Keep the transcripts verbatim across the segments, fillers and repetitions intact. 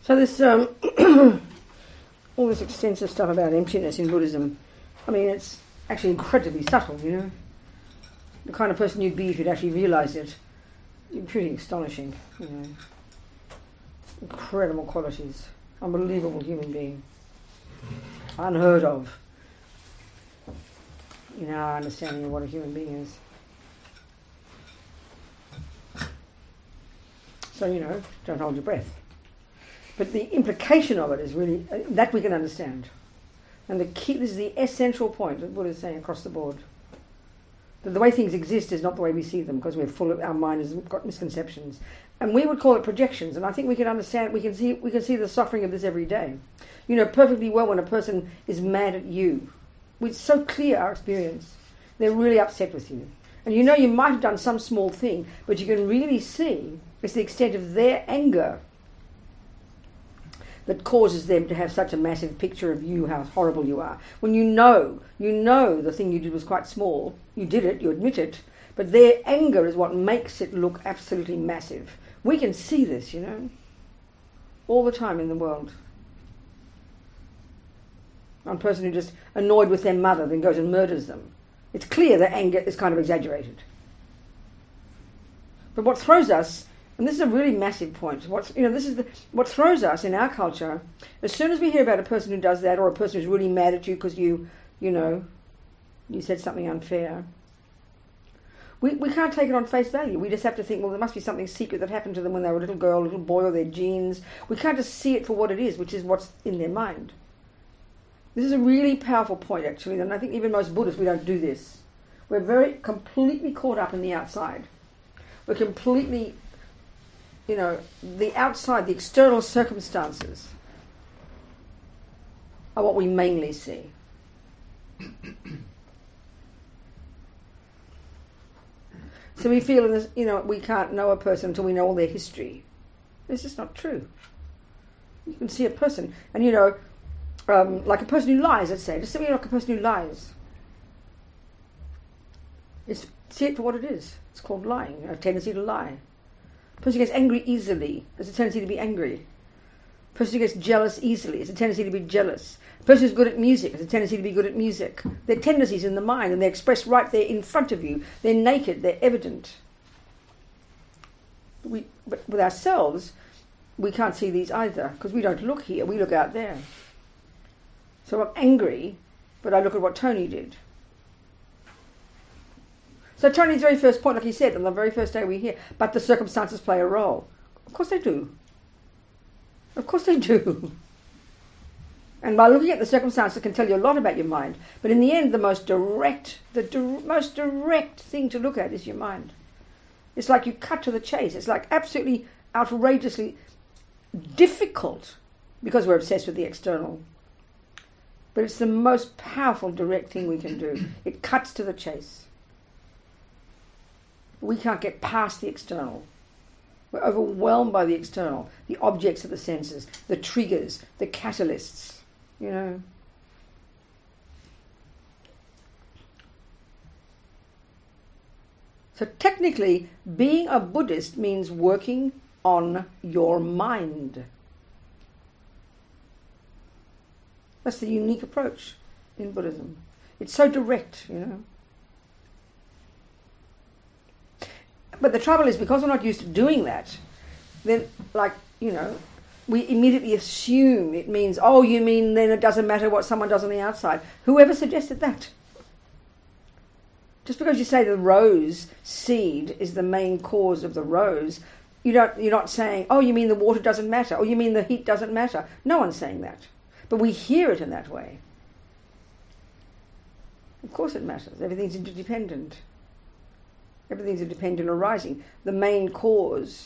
So this, um, all this extensive stuff about emptiness in Buddhism, I mean, it's actually incredibly subtle, you know. The kind of person you'd be if you'd actually realised it. You're pretty astonishing, you know. Incredible qualities. Unbelievable human being. Unheard of in our understanding of what a human being is. So, you know, don't hold your breath. But the implication of it is really, uh, that we can understand. And the key, this is the essential point that Buddha is saying across the board. That the way things exist is not the way we see them, because we're full of, our mind has got misconceptions. And we would call it projections, and I think we can understand, we can see we can see the suffering of this every day. You know perfectly well when a person is mad at you. It's so clear, our experience. They're really upset with you. And you know you might have done some small thing, but you can really see it's the extent of their anger that causes them to have such a massive picture of you, how horrible you are. When you know, you know the thing you did was quite small, you did it, you admit it, but their anger is what makes it look absolutely massive. We can see this, you know, all the time in the world. One person who just annoyed with their mother then goes and murders them. It's clear that anger is kind of exaggerated. But what throws us, and this is a really massive point, what's, you know, this is the, what throws us in our culture, as soon as we hear about a person who does that, or a person who's really mad at you because you, you know, you said something unfair, we, we can't take it on face value. We just have to think, well, there must be something secret that happened to them when they were a little girl, a little boy, or their genes. We can't just see it for what it is, which is what's in their mind. This is a really powerful point, actually, and I think even most Buddhists, we don't do this. We're very completely caught up in the outside. We're completely, you know, the outside, the external circumstances are what we mainly see. So we feel, in this, you know, we can't know a person until we know all their history. It's just not true. You can see a person, and you know, um, like a person who lies, let's say, just say like a person who lies. It's, see it for what it is. It's called lying, a tendency to lie. A person who gets angry easily has a tendency to be angry. A person who gets jealous easily has a tendency to be jealous. A person who's good at music has a tendency to be good at music. They're tendencies in the mind, and they're expressed right there in front of you. They're naked, they're evident. We, but with ourselves, we can't see these either, because we don't look here, we look out there. So I'm angry, but I look at what Tony did. So Tony's very first point, like he said, on the very first day we hear, but the circumstances play a role. Of course they do. Of course they do. And by looking at the circumstances, it can tell you a lot about your mind. But in the end, the most direct, the di- most direct thing to look at is your mind. It's like you cut to the chase. It's like absolutely outrageously difficult, because we're obsessed with the external. But it's the most powerful, direct thing we can do. It cuts to the chase. We can't get past the external. We're overwhelmed by the external, the objects of the senses, the triggers, the catalysts, you know. So technically, being a Buddhist means working on your mind. That's the unique approach in Buddhism. It's so direct, you know. But the trouble is, because we're not used to doing that, then, like, you know, we immediately assume it means, oh, you mean then it doesn't matter what someone does on the outside. Whoever suggested that? Just because you say the rose seed is the main cause of the rose, you don't, you're not saying, oh, you mean the water doesn't matter, or you mean the heat doesn't matter. No one's saying that. But we hear it in that way. Of course it matters. Everything's interdependent. Everything's independent arising. The main cause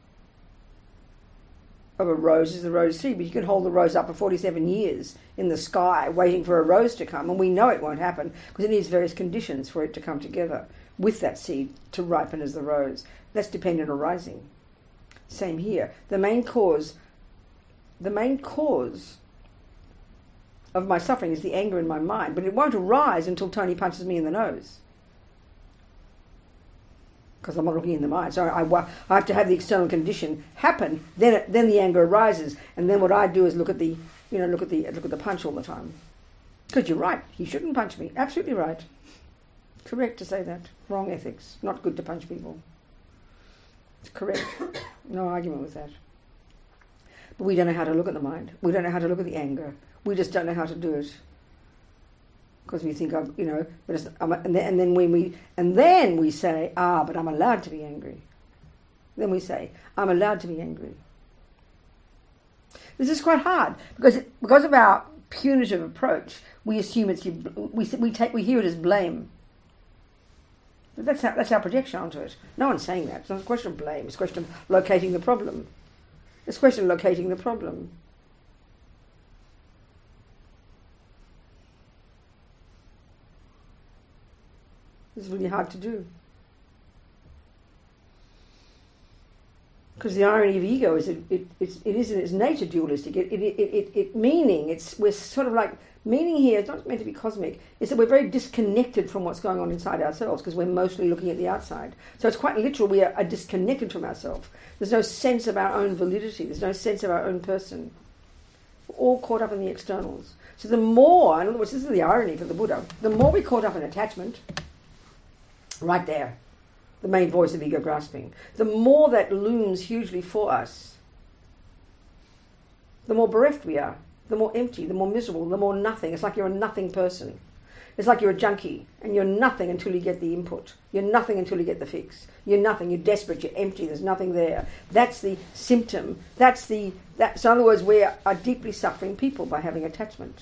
of a rose is the rose seed, but you can hold the rose up for forty-seven years in the sky waiting for a rose to come, and we know it won't happen because it needs various conditions for it to come together with that seed to ripen as the rose. That's dependent arising. Same here. The main cause, the main cause of my suffering is the anger in my mind, but it won't arise until Tony punches me in the nose. because I'm not looking in the mind. So I, I have to have the external condition happen. Then it, then the anger arises, and then what I do is look at the you know look at the look at the punch all the time. Because you're right, he shouldn't punch me. Absolutely right. Correct to say that. Wrong ethics. Not good to punch people. It's correct. No argument with that. But we don't know how to look at the mind. We don't know how to look at the anger. We just don't know how to do it. Because we think of, you know, but it's, I'm a, and, then, and then when we and then we say, ah, but I'm allowed to be angry. Then we say, I'm allowed to be angry. This is quite hard because because of our punitive approach, we assume it's we we take we hear it as blame. That's our, that's our projection onto it. No one's saying that. It's not a question of blame. It's a question of locating the problem. It's a question of locating the problem. It's really hard to do. Because the irony of ego is it, it, it's, it is in its nature dualistic. It, it, it, it, it meaning, it's, we're sort of like, meaning here is not meant to be cosmic, it's that we're very disconnected from what's going on inside ourselves because we're mostly looking at the outside. So it's quite literal, we are, are disconnected from ourselves. There's no sense of our own validity, there's no sense of our own person. We're all caught up in the externals. So the more, in other words, this is the irony for the Buddha, the more we're caught up in attachment, right there, the main voice of ego grasping, the more that looms hugely for us, the more bereft we are, the more empty, the more miserable, the more nothing. It's like you're a nothing person. It's like you're a junkie and you're nothing until you get the input. You're nothing until you get the fix. You're nothing, you're desperate, you're empty, there's nothing there. That's the symptom. That's the, that, so in other words, we are, are deeply suffering people by having attachment.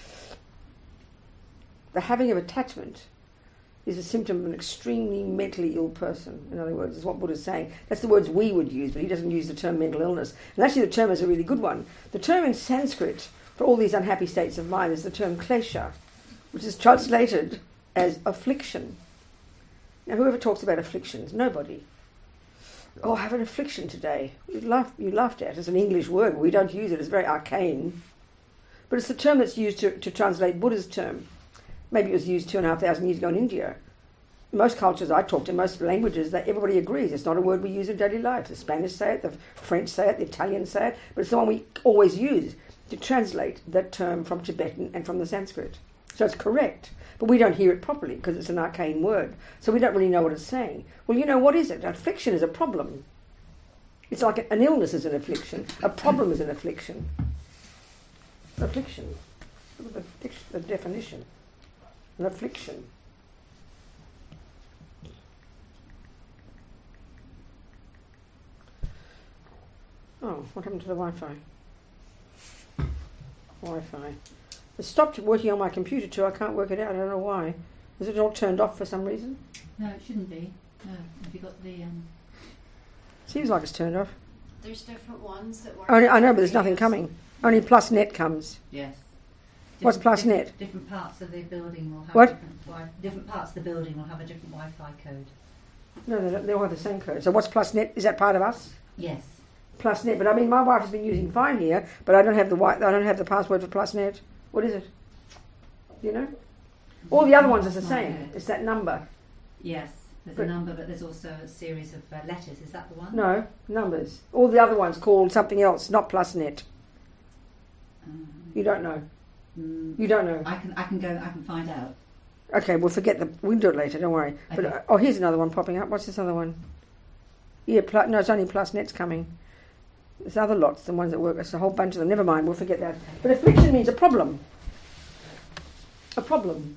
The having of attachment is a symptom of an extremely mentally ill person. In other words, is what Buddha's saying. That's the words we would use, but he doesn't use the term mental illness. And actually the term is a really good one. The term in Sanskrit for all these unhappy states of mind is the term klesha, which is translated as affliction. Now whoever talks about afflictions? Nobody. Oh, I have an affliction today. You laughed, you laughed at it. It's an English word. We don't use it. It's very arcane. But it's the term that's used to, to translate Buddha's term. Maybe it was used two and a half thousand years ago in India. Most cultures I talked in, most languages, that everybody agrees it's not a word we use in daily life. The Spanish say it, the French say it, the Italians say it, but it's the one we always use to translate that term from Tibetan and from the Sanskrit. So it's correct, but we don't hear it properly because it's an arcane word. So we don't really know what it's saying. Well, you know, what is it? Affliction is a problem. It's like an illness is an affliction. A problem is an affliction. Affliction. Look at the, the definition. An affliction. Oh, what happened to the Wi-Fi? Wi-Fi. It stopped working on my computer too. I can't work it out. I don't know why. Is it all turned off for some reason? No, it shouldn't be. No. Have you got the... Um... Seems like it's turned off. There's different ones that work. Only, I know, but there's nothing coming. Only plus net comes. Yes. What's plus different, net? Different parts of the building will have what? different wi- different parts of the building will have a different Wi-Fi code. No, they, don't, they all have the same code. So what's plus net? Is that part of us? Yes. Plus net, but I mean, my wife has been using fine here, but I don't have the wi- I don't have the password for plus net. What is it? Do you know? All the other ones are the same. It's that number. Yes, there's but a number, but there's also a series of uh, letters. Is that the one? No, numbers. All the other ones called something else, not plus net. Um, you don't know. Mm, you don't know. I can I can go. I can find out. Okay, we'll forget the. We'll do it later. Don't worry. Okay. But uh, oh, here's another one popping up. What's this other one? Yeah, plus, no, it's only plus net's coming. There's other lots, the ones that work. It's a whole bunch of them. Never mind. We'll forget that. But affliction means a problem. A problem.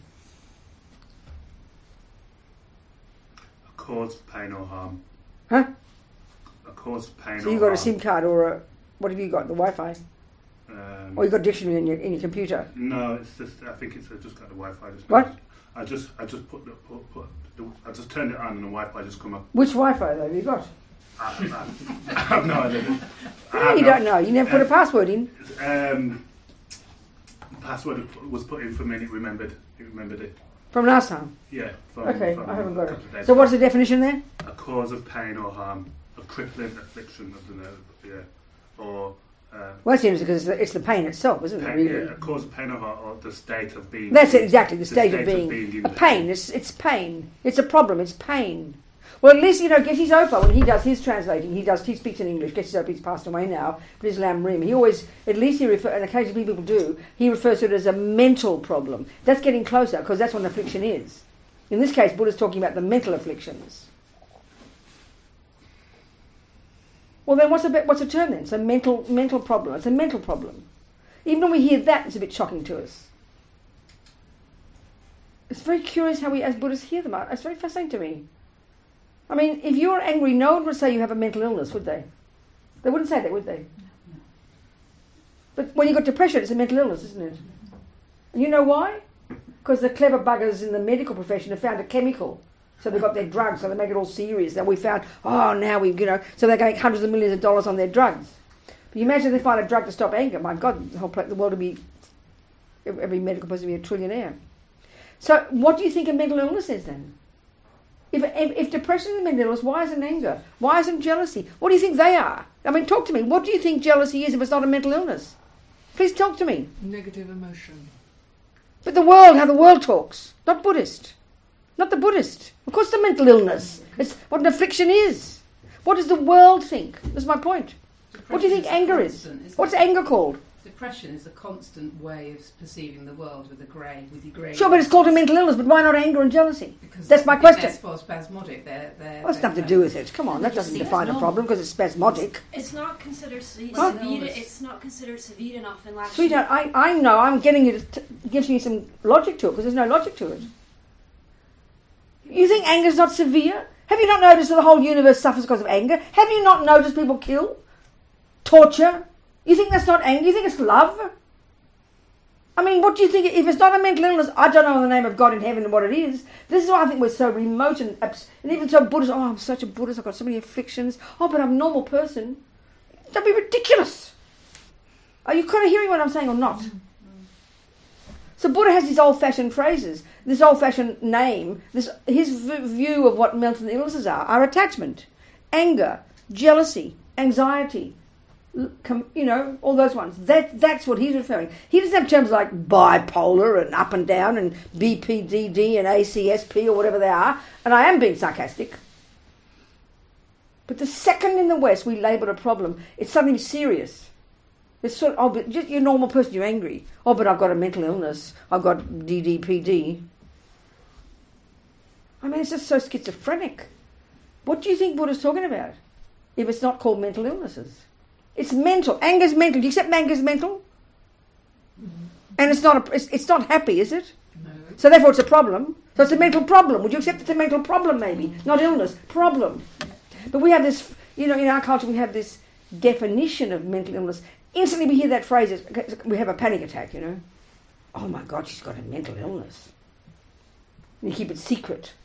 A cause of pain or harm. Huh? A cause of pain So or you got harm. a SIM card or a what have you got? The Wi-Fi? Um, Or you got a dictionary in your in your computer? No, it's just. I think it's. I just got the Wi-Fi. Just What? I just. I just put the. Put, put the I just turned it on and the Wi-Fi just come up. Which Wi-Fi though have you got? I, I, I have no idea. I No, have you no- don't know. You never put a uh, password in. Um, password was put in for me and it remembered. It remembered it. From last time? Yeah. From, Okay, from I haven't a got couple of it. days So ago. what's the definition there? A cause of pain or harm, a crippling affliction of the nerve, yeah, or uh, Well, that's interesting because it's the, it's the pain itself, isn't it, pain, really? yeah, a cause of pain or, harm, or the state of being. That's it, exactly, the, state, of state being. in a pain, it's, it's pain. It's a problem, it's pain. Well, at least, you know, Geshe Zopa, when he does his translating, he does, he speaks in English. Geshe Zopa, he's passed away now, but Islam Rim, he always, at least he refers, and occasionally people do, he refers to it as a mental problem. That's getting closer, because that's what an affliction is. In this case, Buddha's talking about the mental afflictions. Well, then what's a, what's a term then? It's a mental, mental problem. It's a mental problem. Even when we hear that, it's a bit shocking to us. It's very curious how we, as Buddhists, hear them. It's very fascinating to me. I mean, if you're angry, no one would say you have a mental illness, would they? They wouldn't say that, would they? No. But when you've got depression, it's a mental illness, isn't it? And you know why? Because the clever buggers in the medical profession have found a chemical. So they've got their drugs, so they make it all serious. And we found, oh, now we, you know, so they're going hundreds of millions of dollars on their drugs. But you imagine if they find a drug to stop anger, my God, the whole place, the world would be, every medical person would be a trillionaire. So what do you think a mental illness is then? If, if, if depression is a mental illness, why isn't anger? Why isn't jealousy? What do you think they are? I mean, talk to me. What do you think jealousy is if it's not a mental illness? Please talk to me. Negative emotion. But the world, how the world talks, not Buddhist. Not the Buddhist. Of course it's a mental illness. It's what an affliction is. What does the world think? That's my point. Depression What do you think is anger constant, is? What's anger called? Depression is a constant way of perceiving the world with a grey, with your grey. Sure, but it's called a mental illness, but why not anger and jealousy? Because That's my I think question. They're spasmodic. They're, they're, Well, it's they're nothing to do with it. Come on, that doesn't It's define a normal. problem because it's spasmodic. It's not considered se- What? severe. It's not considered severe enough in Latin. Sweetheart, I, I know, I'm getting you to, t- gives me some logic to it because there's no logic to it. You think anger's not severe? Have you not noticed that the whole universe suffers because of anger? Have you not noticed people kill? Torture? You think that's not anger? You think it's love? I mean, what do you think? If it's not a mental illness, I don't know in the name of God in heaven what it is. This is why I think we're so remote and, abs- and even so Buddhist. Oh, I'm such a Buddhist. I've got so many afflictions. Oh, but I'm a normal person. Don't be ridiculous. Are you kind of hearing what I'm saying or not? So Buddha has these old-fashioned phrases, this old-fashioned name, this his v- view of what mental illnesses are, are attachment, anger, jealousy, anxiety, l- com- you know, all those ones. That That's what he's referring. He doesn't have terms like bipolar and up and down and B P D D and A C S P or whatever they are, and I am being sarcastic. But the second in the West we label a problem, it's something serious. It's sort of, oh, but just you're a normal person, you're angry. Oh, but I've got a mental illness. I've got D D P D. I mean, it's just so schizophrenic. What do you think Buddha's talking about if it's not called mental illnesses? It's mental. Anger's mental. Do you accept anger's mental? Mm-hmm. And it's not, a, it's, it's not happy, is it? No. So therefore it's a problem. So it's a mental problem. Would you accept it's a mental problem maybe? Not illness, problem. But we have this, you know, in our culture we have this definition of mental illness. Instantly we hear that phrase, we have a panic attack, you know. Oh my God, she's got a mental illness. And you keep it secret.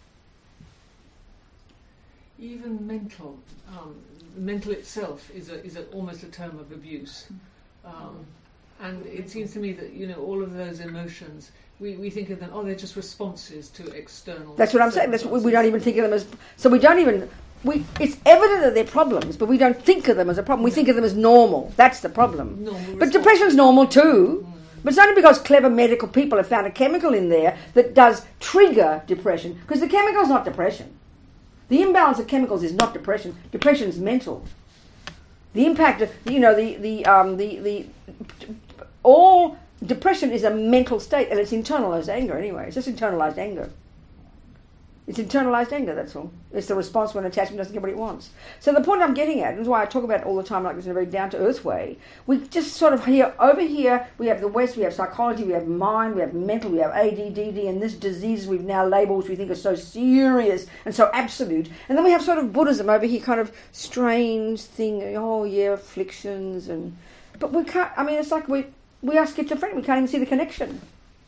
Even mental, um, mental itself is a, is a, almost a term of abuse. Um, and it seems to me that, you know, all of those emotions, we, we think of them, oh, they're just responses to external... That's what I'm saying. That's what we don't even think of them as... So we don't even... We, it's evident that they're problems, but we don't think of them as a problem. We think of them as normal. That's the problem. Normal but depression's normal too. Mm. But it's only because clever medical people have found a chemical in there that does trigger depression. Because the chemical's not depression. The imbalance of chemicals is not depression. Depression's mental. The impact of, you know, the, the, um, the, the, all depression is a mental state, and it's internalized anger anyway. It's just internalized anger. It's internalized anger, that's all. It's the response when attachment doesn't get what it wants. So the point I'm getting at, and that's why I talk about it all the time like this in a very down-to-earth way, we just sort of here, over here, we have the West, we have psychology, we have mind, we have mental, we have A D, D D, and this disease we've now labelled, which we think are so serious and so absolute. And then we have sort of Buddhism over here, kind of strange thing, oh yeah, afflictions, and... But we can't, I mean, it's like we, we are schizophrenic, we can't even see the connection.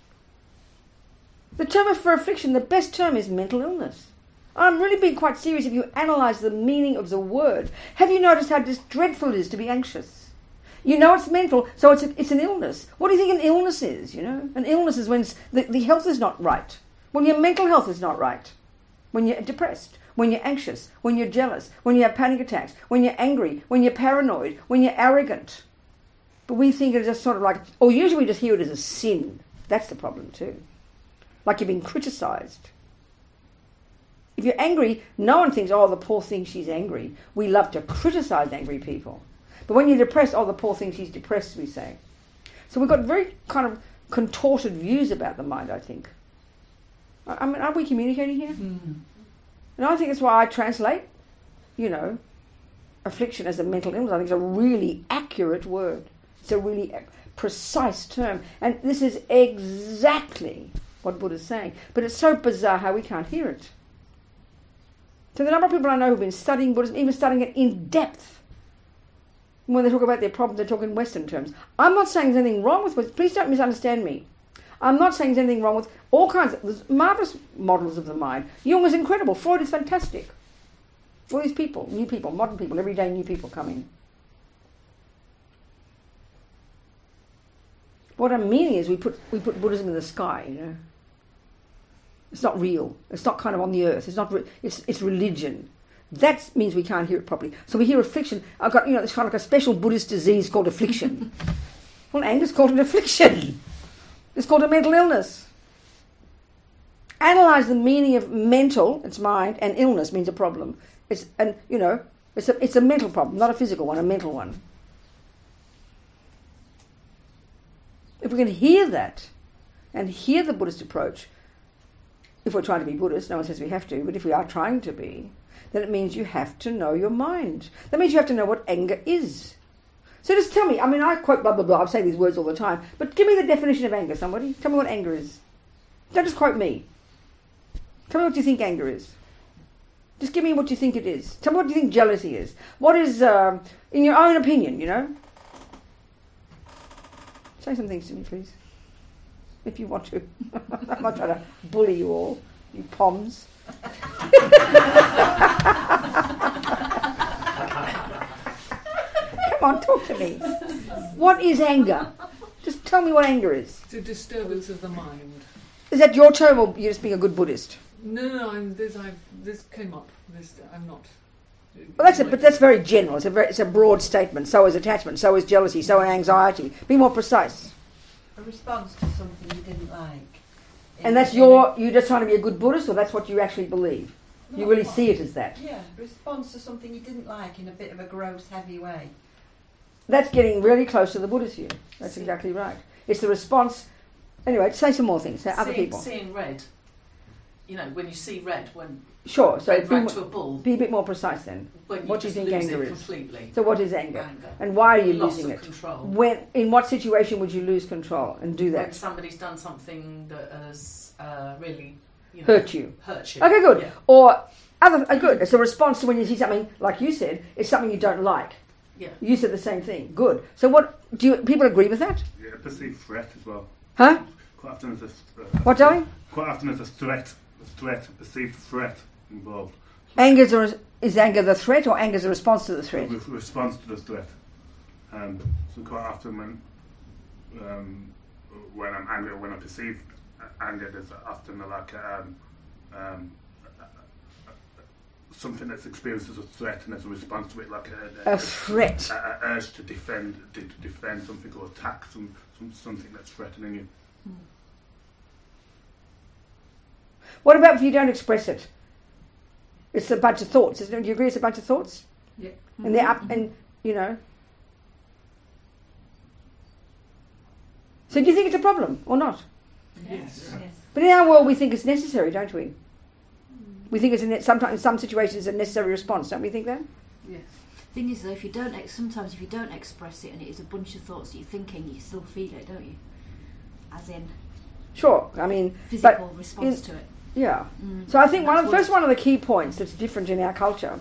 The term for affliction, the best term is mental illness. I'm really being quite serious if you analyse the meaning of the word. Have you noticed how just dreadful it is to be anxious? You know it's mental, so it's a, it's an illness. What do you think an illness is, you know? An illness is when the, the health is not right. When your mental health is not right. When you're depressed. When you're anxious. When you're jealous. When you have panic attacks. When you're angry. When you're paranoid. When you're arrogant. But we think it's just sort of like... Or usually we just hear it as a sin. That's the problem too. Like you're being criticised. If you're angry, no one thinks, oh, the poor thing, she's angry. We love to criticize angry people. But when you're depressed, oh, the poor thing, she's depressed, we say. So we've got very kind of contorted views about the mind, I think. I mean, aren't we communicating here? Mm. And I think that's why I translate, you know, affliction as a mental illness. I think it's a really accurate word. It's a really precise term. And this is exactly what Buddha's saying. But it's so bizarre how we can't hear it. So the number of people I know who've been studying Buddhism, even studying it in depth, when they talk about their problems, they talk in Western terms. I'm not saying there's anything wrong with Buddhism. Please don't misunderstand me. I'm not saying there's anything wrong with all kinds of there's marvelous models of the mind. Jung is incredible. Freud is fantastic. All these people, new people, modern people, everyday new people come in. What I'm meaning is we put we put Buddhism in the sky, you know. It's not real. It's not kind of on the earth. It's not. Re- it's it's religion. That means we can't hear it properly. So we hear affliction. I've got you know, it's kind of like a special Buddhist disease called affliction. Well, Angus called it affliction. It's called a mental illness. Analyze the meaning of mental, it's mind, and illness means a problem. It's and you know, it's a it's a mental problem, not a physical one, a mental one. If we can hear that, and hear the Buddhist approach, if we're trying to be Buddhist, no one says we have to, but if we are trying to be, then it means you have to know your mind. That means you have to know what anger is. So just tell me, I mean, I quote blah, blah, blah, I say these words all the time, but give me the definition of anger, somebody. Tell me what anger is. Don't just quote me. Tell me what you think anger is. Just give me what you think it is. Tell me what you think jealousy is. What is, um, in your own opinion, you know? Say some things to me, please. If you want to. I'm not trying to bully you all, you poms. Come on, talk to me. What is anger? Just tell me what anger is. It's a disturbance of the mind. Is that your term, or you're just being a good Buddhist? No, no, no. I'm, this, I, this came up. This, I'm not. Well, that's it, but that's very general. It's a very, it's a broad statement. So is attachment. So is jealousy. So is anxiety. Be more precise. A response to something you didn't like. And that's your. You're just trying to be a good Buddhist, or that's what you actually believe? You Not really what- see it as that. Yeah, response to something you didn't like in a bit of a gross, heavy way. That's getting really close to the Buddhist view. That's See. exactly right. It's the response. Anyway, say some more things. Say other seeing, people. Seeing red. You know, when you see red, when Sure. So red be, right mo- to a bull, be a bit more precise then. when you what do you just think lose anger it is? completely. So what is anger? Anger. And why are you Loss losing of it? control. When? In what situation would you lose control and do When that? somebody's done something that has uh, really, you know, Hurt you. Hurt you. Okay, good. Yeah. Or other. Uh, good. It's a response to when you see something like you said. It's something you don't like. Yeah. You said the same thing. Good. So what? Do you, people agree with that? Yeah, perceived threat as well. Huh? Quite often there's a, uh, What, darling? quite often there's a threat, a threat, a perceived threat involved. Anger is, a, is anger the threat, or anger is a response to the threat? With response to the threat. Um, so quite often when um, when I'm angry, or when I perceive anger, there's often a, like a, um, um, a, a, a, something that's experienced as a threat, and as a response to it, like a, a, A threat. a, a urge to defend, to, to defend something, or attack some, some something that's threatening you. What about if you don't express it? It's a bunch of thoughts. Isn't it? Do you agree it's a bunch of thoughts? Yeah. And they're up, and you know. So do you think it's a problem or not? Yes. Yes. But in our world, we think it's necessary, don't we? We think it's a ne- sometimes in some situations a necessary response. Don't we think that? Yes. Thing is, though, if you don't, ex- sometimes if you don't express it and it is a bunch of thoughts that you're thinking, you still feel it, don't you? As in Sure. I mean, physical but response in- to it. yeah. Mm. So I think And one of that's the what first one of the key points that's different in our culture,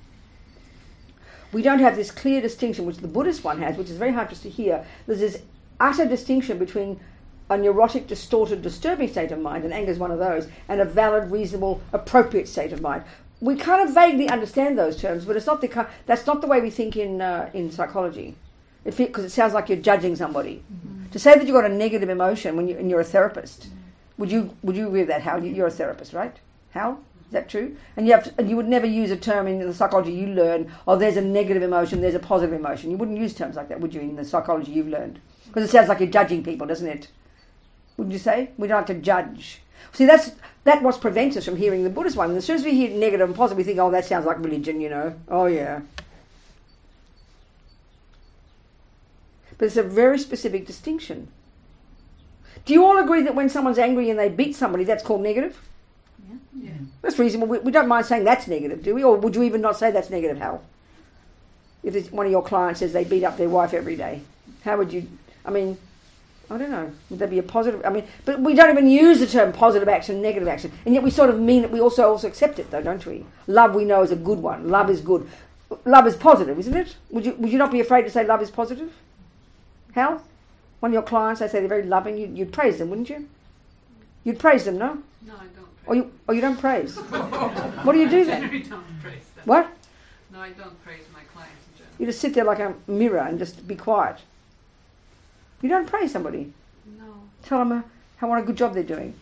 we don't have this clear distinction, which the Buddhist one has, which is very hard for us to hear. There's this utter distinction between a neurotic, distorted, disturbing state of mind, and anger is one of those, and a valid, reasonable, appropriate state of mind. We kind of vaguely understand those terms, but it's not the ki- that's not the way we think in uh, in psychology, because it sounds like you're judging somebody. Mm. To say that you've got a negative emotion when you and you're a therapist, would you would you agree with that, Hal? You- You're a therapist, right? Hal? Is that true? And you have to, and you would never use a term in the psychology you learn, oh, there's a negative emotion, there's a positive emotion. You wouldn't use terms like that, would you, in the psychology you've learned? Because it sounds like you're judging people, doesn't it? Wouldn't you say? We don't like to judge. See, that's that what prevents us from hearing the Buddhist one. And as soon as we hear negative and positive, we think, oh, that sounds like religion, you know. Oh, yeah. But it's a very specific distinction. Do you all agree that when someone's angry and they beat somebody, that's called negative? Yeah. Yeah. That's reasonable. We, we don't mind saying that's negative, do we? Or would you even not say that's negative, Hal? If it's one of your clients says they beat up their wife every day, how would you... I mean, I don't know. Would that be a positive... I mean, but we don't even use the term positive action, negative action. And yet we sort of mean it. We also also accept it, though, don't we? Love we know is a good one. Love is good. Love is positive, isn't it? Would you Would you not be afraid to say love is positive? Hal? One of your clients, they say they're very loving. You, you'd praise them, wouldn't you? You'd praise them, no? No, I don't praise Or you, or you don't praise? What do you do then? I don't praise them. What? No, I don't praise my clients in general. You just sit there like a mirror and just be quiet. You don't praise somebody. No. Tell them uh, how what a good job they're doing.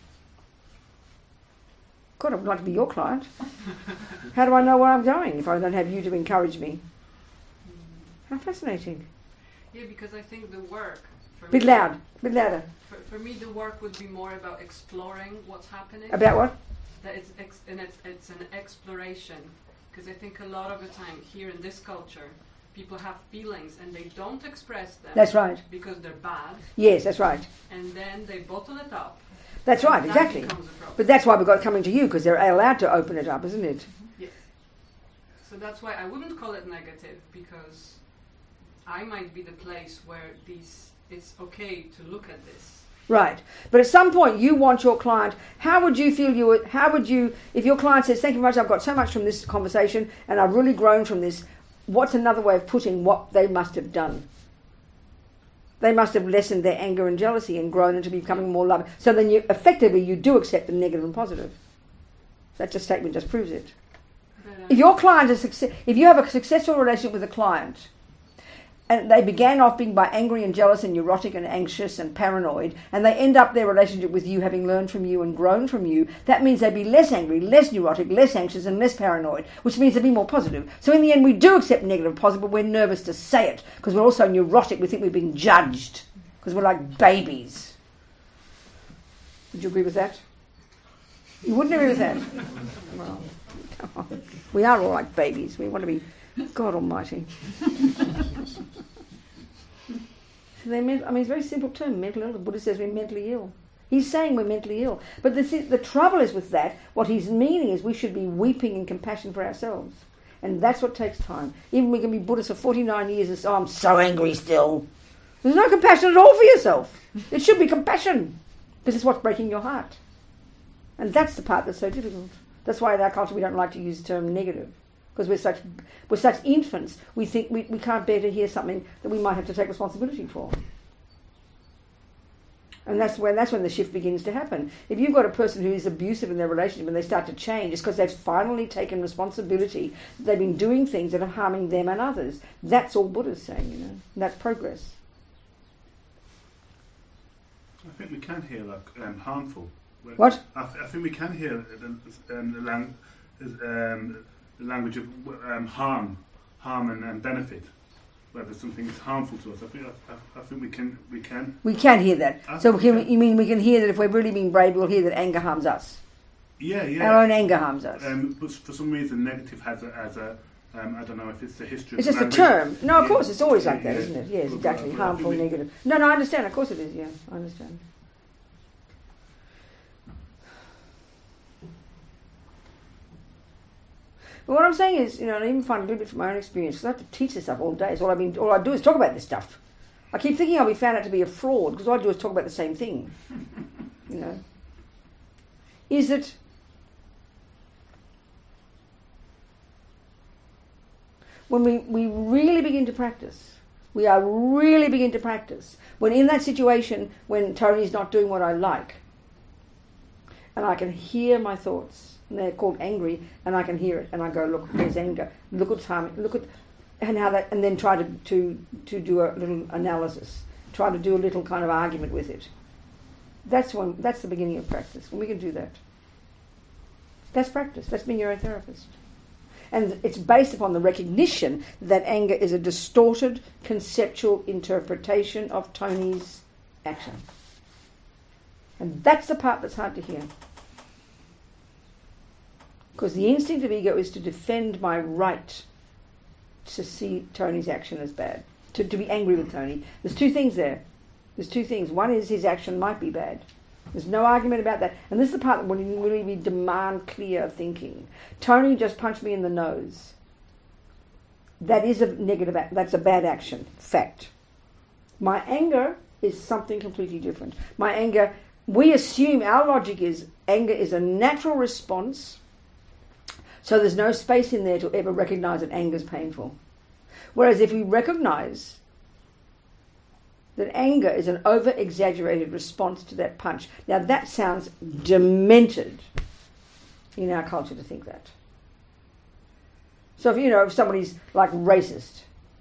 God, I would like to be your client. How do I know where I'm going if I don't have you to encourage me? How fascinating. Yeah, because I think the work... For Bit me, loud. Bit louder. For, for me, the work would be more about exploring what's happening. About what? That it's ex- and it's, it's an exploration. Because I think a lot of the time here in this culture, people have feelings and they don't express them. That's right. Because they're bad. Yes, that's right. And then they bottle it up. That's right, That exactly. becomes a problem. But that's why we've got coming to you, because they're allowed to open it up, isn't it? Yes. So that's why I wouldn't call it negative, because I might be the place where these it's okay to look at this. Right. But at some point you want your client, how would you feel you would, how would you, if your client says, thank you very much, I've got so much from this conversation and I've really grown from this, what's another way of putting what they must have done? They must have lessened their anger and jealousy and grown into becoming more loving. So then you, effectively, you do accept the negative and positive. That just statement just proves it. But, um, If your client is success, if you have a successful relationship with a client, and they began off being by angry and jealous and neurotic and anxious and paranoid, and they end up their relationship with you having learned from you and grown from you, that means they'd be less angry, less neurotic, less anxious and less paranoid, which means they'd be more positive. So in the end we do accept negative and positive, but we're nervous to say it because we're also neurotic. We think we're being judged because we're like babies. Would you agree with that? You wouldn't agree with that? Well, come on. We are all like babies. We want to be God Almighty. So they meant, I mean, it's a very simple term, mental illness. The Buddha says we're mentally ill. He's saying we're mentally ill. But the, the trouble is with that, what he's meaning is we should be weeping in compassion for ourselves. And that's what takes time. Even we can be Buddhists for forty-nine years and say, oh, I'm so angry still. There's no compassion at all for yourself. It should be compassion. Because it's what's breaking your heart. And that's the part that's so difficult. That's why in our culture we don't like to use the term negative. Because we're such we're such infants, we think we, we can't bear to hear something that we might have to take responsibility for. And that's when that's when the shift begins to happen. If you've got a person who is abusive in their relationship and they start to change, it's because they've finally taken responsibility. They've been doing things that are harming them and others. That's all Buddha's saying, you know. And that's progress. I think we can hear like um, harmful. What? I, th- I think we can hear the, um, the, lang- um, the language of um, harm, harm and, and benefit. Whether something is harmful to us, I think I, I think we can we can. We can hear that. I So think we we can, can. you mean we can hear that if we're really being brave, we'll hear that anger harms us. Yeah, yeah. Our own anger harms us. Um, but for some reason, negative has a, as a um, I don't know if it's the history. It's of just the a language. term. No, of Yeah. course, it's always like Yeah, that, yeah. isn't it? Yes, But- exactly. but I Harmful, think we- negative. No, no, I understand. Of course it is, yeah. I understand. But what I'm saying is, you know, I even find a little bit from my own experience, because I have to teach this stuff all day. So all, I've been, all I do is talk about this stuff. I keep thinking I'll be found out to be a fraud, because all I do is talk about the same thing. You know. Is it... When we, we really begin to practice, we are really begin to practice, when in that situation, when Tony's not doing what I like, and I can hear my thoughts, and they're called angry, and I can hear it, and I go, look, there's anger, look at time, look at, and how that, and then try to, to, to do a little analysis, try to do a little kind of argument with it. That's when, that's the beginning of practice, when we can do that. That's practice, that's being your own therapist. And it's based upon the recognition that anger is a distorted conceptual interpretation of Tony's action. And that's the part that's hard to hear. Because the instinct of ego is to defend my right to see Tony's action as bad, to, to be angry with Tony. There's two things there. There's two things. One is his action might be bad. There's no argument about that. And this is the part that would really demand clear thinking. Tony just punched me in the nose. That is a negative, that's a bad action, fact. My anger is something completely different. My anger, we assume, our logic is, anger is a natural response, so there's no space in there to ever recognize that anger is painful. Whereas if we recognize that anger is an over-exaggerated response to that punch, now that sounds demented in our culture to think that. So if, you know, if somebody's like racist,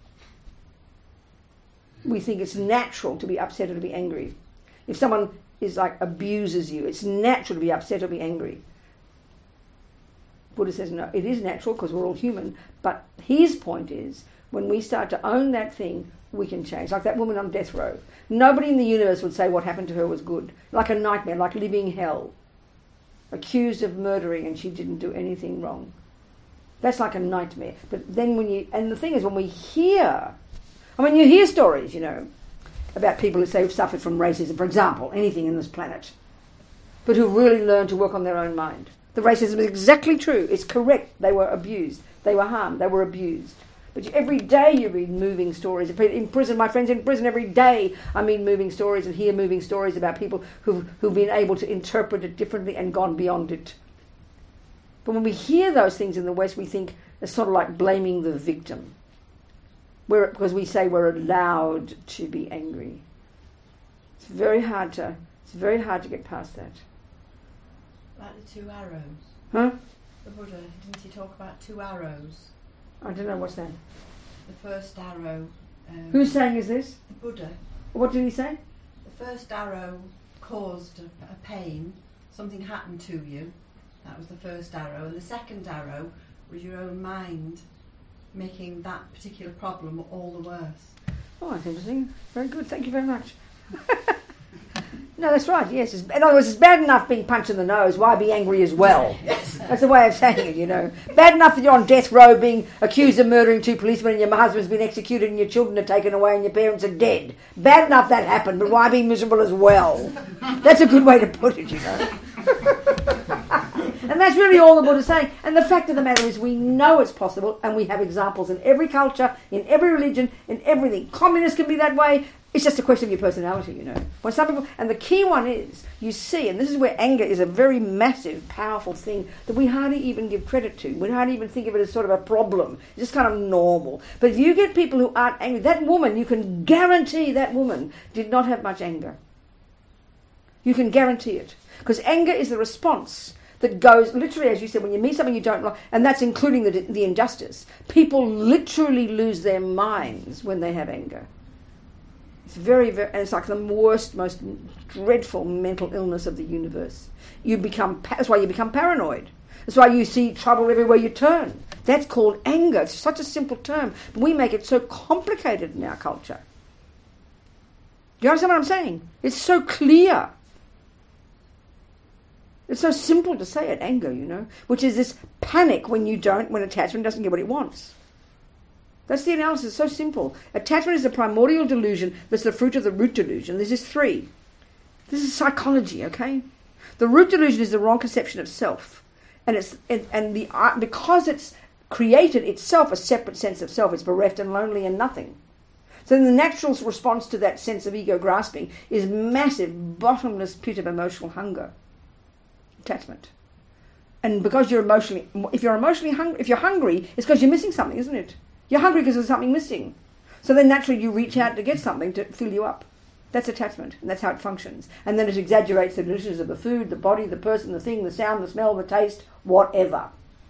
we think it's natural to be upset or to be angry. If someone is like abuses you, it's natural to be upset or be angry. Buddha says no, it is natural because we're all human, but his point is when we start to own that thing, we can change. Like that woman on death row. Nobody in the universe would say what happened to her was good. Like a nightmare, like living hell. Accused of murdering and she didn't do anything wrong. That's like a nightmare. But then when you, and the thing is when we hear, I mean you hear stories, you know, about people who say who've suffered from racism, for example, anything in this planet, but who really learned to work on their own mind. The racism is exactly true. It's correct. They were abused. They were harmed. They were abused. But every day you read moving stories. In prison, my friends in prison, every day I meet moving stories and hear moving stories about people who've, who've been able to interpret it differently and gone beyond it. But when we hear those things in the West, we think it's sort of like blaming the victim. We're, because we say we're allowed to be angry. It's very hard to, it's very hard to get past that. Like the two arrows. Huh? The Buddha, didn't he talk about two arrows? I don't know, what's that? The first arrow... Um, Who's saying is this? The Buddha. What did he say? The first arrow caused a, a pain. Something happened to you. That was the first arrow. And the second arrow was your own mind making that particular problem all the worse. Oh, that's interesting. Very good. Thank you very much. No, that's right, yes. It's, in other words, it's bad enough being punched in the nose. Why be angry as well? Yes. That's the way of saying it, you know. Bad enough that you're on death row being accused of murdering two policemen and your husband's been executed and your children are taken away and your parents are dead. Bad enough that happened, but why be miserable as well? That's a good way to put it, you know. And that's really all the Buddha's saying. And the fact of the matter is we know it's possible and we have examples in every culture, in every religion, in everything. Communists can be that way. It's just a question of your personality, you know. When some people, and the key one is, you see, and this is where anger is a very massive, powerful thing that we hardly even give credit to. We hardly even think of it as sort of a problem. It's just kind of normal. But if you get people who aren't angry, that woman, you can guarantee that woman did not have much anger. You can guarantee it. Because anger is the response that goes, literally, as you said, when you meet something you don't like, and that's including the, the injustice. People literally lose their minds when they have anger. It's very, very, and it's like the worst, most dreadful mental illness of the universe. You become, that's why you become paranoid. That's why you see trouble everywhere you turn. That's called anger. It's such a simple term. But we make it so complicated in our culture. Do you understand what I'm saying? It's so clear. It's so simple to say it, anger, you know, which is this panic when you don't, when attachment doesn't get what it wants. That's the analysis. It's so simple. Attachment is the primordial delusion that's the fruit of the root delusion. This is three. This is psychology, okay? The root delusion is the wrong conception of self. And it's and, and the uh, because it's created itself a separate sense of self, it's bereft and lonely and nothing. So the natural response to that sense of ego grasping is massive, bottomless pit of emotional hunger. Attachment. And because you're emotionally, if you're emotionally hungry, if you're hungry, it's because you're missing something, isn't it? You're hungry because there's something missing. So then naturally you reach out to get something to fill you up. That's attachment, and that's how it functions. And then it exaggerates the delusions of the food, the body, the person, the thing, the sound, the smell, the taste, whatever.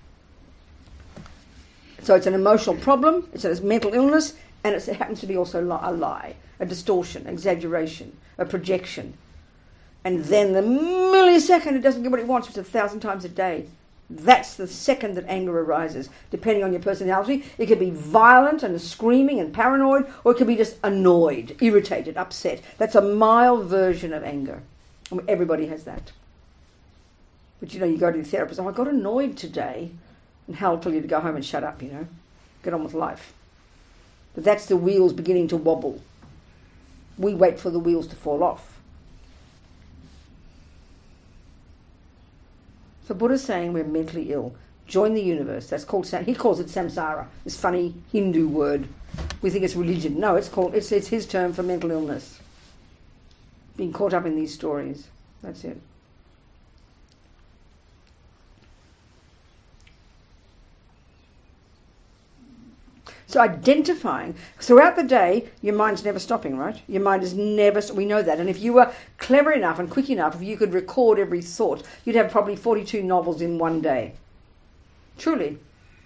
So it's an emotional problem, it's a mental illness, and it happens to be also a lie, a distortion, exaggeration, a projection. And then the millisecond it doesn't get what it wants, which is a thousand times a day. That's the second that anger arises, depending on your personality. It could be violent and screaming and paranoid, or it could be just annoyed, irritated, upset. That's a mild version of anger. I mean, everybody has that. But you know, you go to the therapist, oh, I got annoyed today, and Hal will tell you to go home and shut up, you know, get on with life. But that's the wheels beginning to wobble. We wait for the wheels to fall off. So Buddha's saying we're mentally ill. Join the universe. That's called, he calls it samsara, this funny Hindu word. We think it's religion. No, it's called, it's, it's his term for mental illness. Being caught up in these stories. That's it. So identifying, throughout the day, your mind's never stopping, right? Your mind is never, we know that. And if you were clever enough and quick enough, if you could record every thought, you'd have probably forty-two novels in one day. Truly.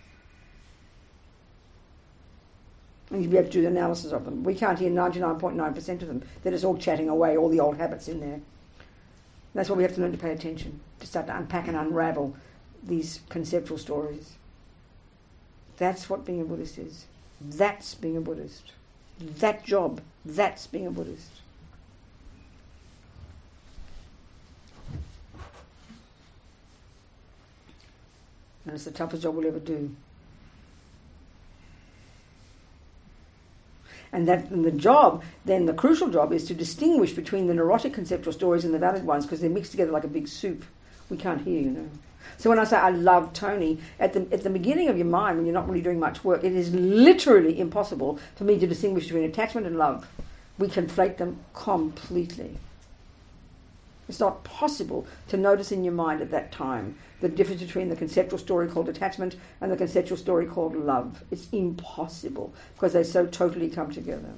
And you'd be able to do the analysis of them. We can't hear ninety-nine point nine percent of them. They're just all chatting away, all the old habits in there. That's why we have to learn to pay attention, to start to unpack and unravel these conceptual stories. That's what being a Buddhist is. That's being a Buddhist. That job, that's being a Buddhist. And it's the toughest job we'll ever do. And that and the job, then the crucial job, is to distinguish between the neurotic conceptual stories and the valid ones, because they're mixed together like a big soup. We can't hear, you know. So when I say I love Tony, at the at the beginning of your mind, when you're not really doing much work, it is literally impossible for me to distinguish between attachment and love. We conflate them completely. It's not possible to notice in your mind at that time the difference between the conceptual story called attachment and the conceptual story called love. It's impossible, because they so totally come together.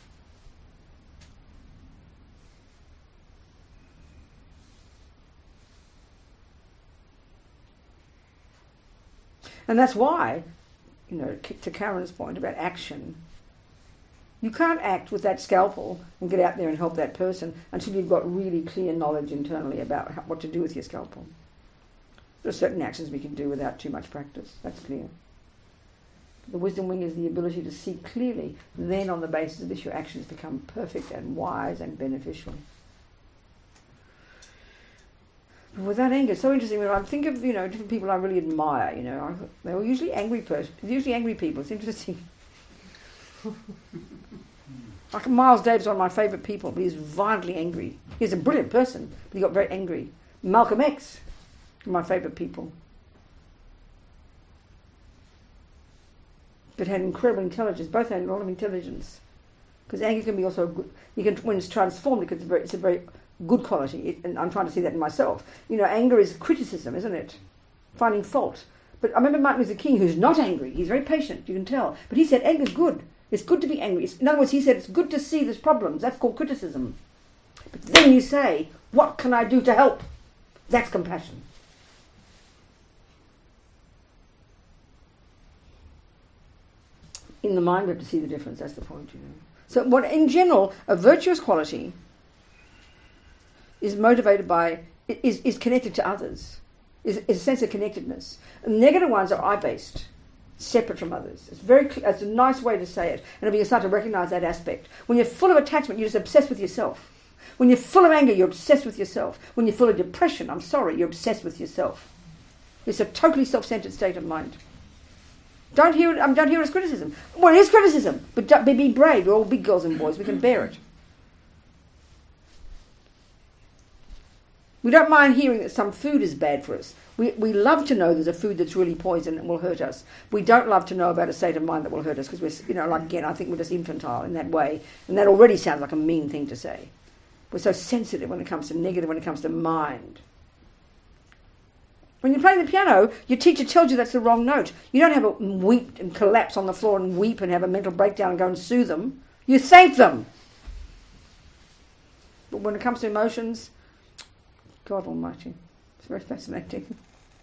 And that's why, you know, to Karen's point about action, you can't act with that scalpel and get out there and help that person until you've got really clear knowledge internally about how, what to do with your scalpel. There are certain actions we can do without too much practice. That's clear. The wisdom wing is the ability to see clearly. Then on the basis of this, your actions become perfect and wise and beneficial. But without anger, it's so interesting. When I think of, you know, different people I really admire, you know, I, they were usually angry person, usually angry people. It's interesting. Like Miles Davis, one of my favourite people, but he's violently angry. He's a brilliant person, but he got very angry. Malcolm X, my favourite people. But had incredible intelligence. Both had a lot of intelligence. Because anger can be also good. You can, when it's transformed, it's a very, it's a very good quality, it, and I'm trying to see that in myself. You know, anger is criticism, isn't it? Finding fault. But I remember Martin Luther King, who's not angry. He's very patient, you can tell. But he said anger's good. It's good to be angry. It's, in other words, he said it's good to see there's problems. That's called criticism. But then you say, what can I do to help? That's compassion. In the mind, we have to see the difference. That's the point, you know. So what, in general, a virtuous quality is motivated by, is, is connected to others, is, is a sense of connectedness. And negative ones are I-based, separate from others. It's very, it's a nice way to say it. And if you start to recognise that aspect. When you're full of attachment, you're just obsessed with yourself. When you're full of anger, you're obsessed with yourself. When you're full of depression, I'm sorry, you're obsessed with yourself. It's a totally self-centred state of mind. Don't hear it, um, don't hear it as criticism. Well, it is criticism, but don't, be, be brave. We're all big girls and boys. We can bear it. We don't mind hearing that some food is bad for us. We we love to know there's a food that's really poison and will hurt us. We don't love to know about a state of mind that will hurt us, because we're, you know, like, again, I think we're just infantile in that way. And that already sounds like a mean thing to say. We're so sensitive when it comes to negative, when it comes to mind. When you're playing the piano, your teacher tells you that's the wrong note. You don't have a weep and collapse on the floor and weep and have a mental breakdown and go and sue them. You thank them. But when it comes to emotions, God almighty, it's very fascinating.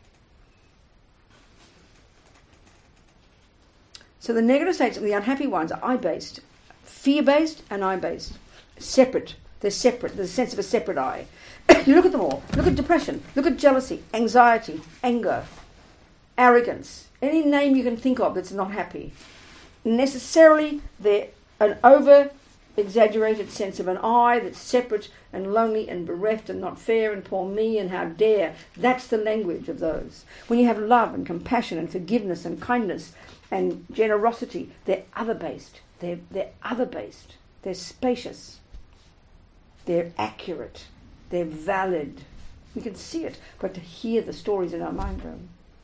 So the negative states of the unhappy ones are I-based, fear-based and I-based. Separate. They're separate. There's a sense of a separate I. You look at them all. Look at depression. Look at jealousy, anxiety, anger, arrogance. Any name you can think of that's not happy. Necessarily, they're an over exaggerated sense of an I that's separate and lonely and bereft and not fair and poor me and how dare. That's the language of those. When you have love and compassion and forgiveness and kindness and generosity, they're other-based. They're, they're other-based. They're spacious. They're accurate. They're valid. We can see it, but to hear the stories in our mind go.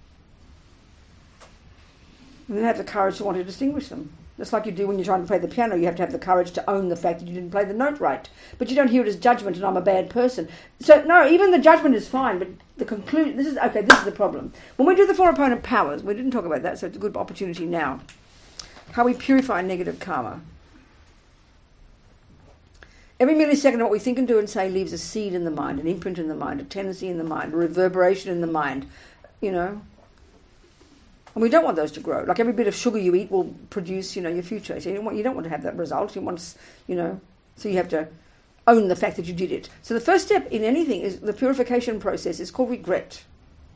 And then have the courage to want to distinguish them. Just like you do when you're trying to play the piano, you have to have the courage to own the fact that you didn't play the note right. But you don't hear it as judgment and I'm a bad person. So, no, even the judgment is fine, but the conclusion, this is, okay, this is the problem. When we do the four opponent powers, we didn't talk about that, so it's a good opportunity now. How we purify negative karma. Every millisecond of what we think and do and say leaves a seed in the mind, an imprint in the mind, a tendency in the mind, a reverberation in the mind, you know. And we don't want those to grow. Like every bit of sugar you eat will produce, you know, your future. So you don't want, you don't want to have that result. You want, you know, so you have to own the fact that you did it. So the first step in anything is the purification process is called regret.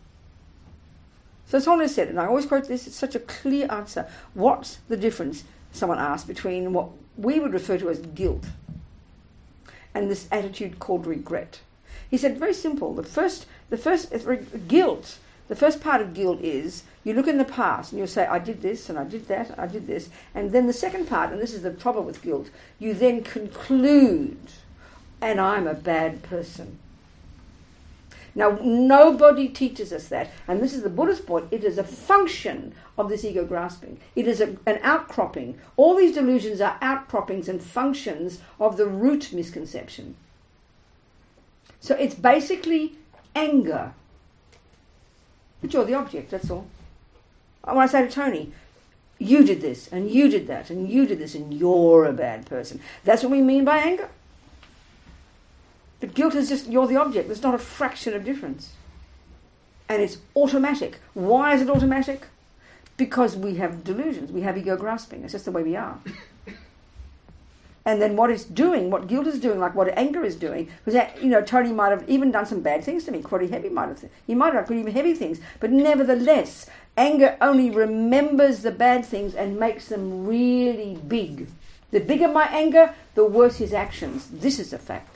So Solomon said, and I always quote this, it's such a clear answer. What's the difference, someone asked, between what we would refer to as guilt and this attitude called regret? He said, very simple. The first, the first guilt, the first part of guilt is you look in the past and you'll say, I did this and I did that, and I did this. And then the second part, and this is the problem with guilt, you then conclude, and I'm a bad person. Now, nobody teaches us that. And this is the Buddhist point. It is a function of this ego grasping. It is a, an outcropping. All these delusions are outcroppings and functions of the root misconception. So it's basically anger. But you're the object, that's all. When I say to Tony, you did this, and you did that, and you did this, and you're a bad person. That's what we mean by anger. But guilt is just, you're the object. There's not a fraction of difference. And it's automatic. Why is it automatic? Because we have delusions. We have ego grasping. It's just the way we are. And then what it's doing, what guilt is doing, like what anger is doing, because, you know, Tony might have even done some bad things to me. Pretty heavy might have, he might have done even heavy things. But nevertheless, anger only remembers the bad things and makes them really big. The bigger my anger, the worse his actions. This is a fact.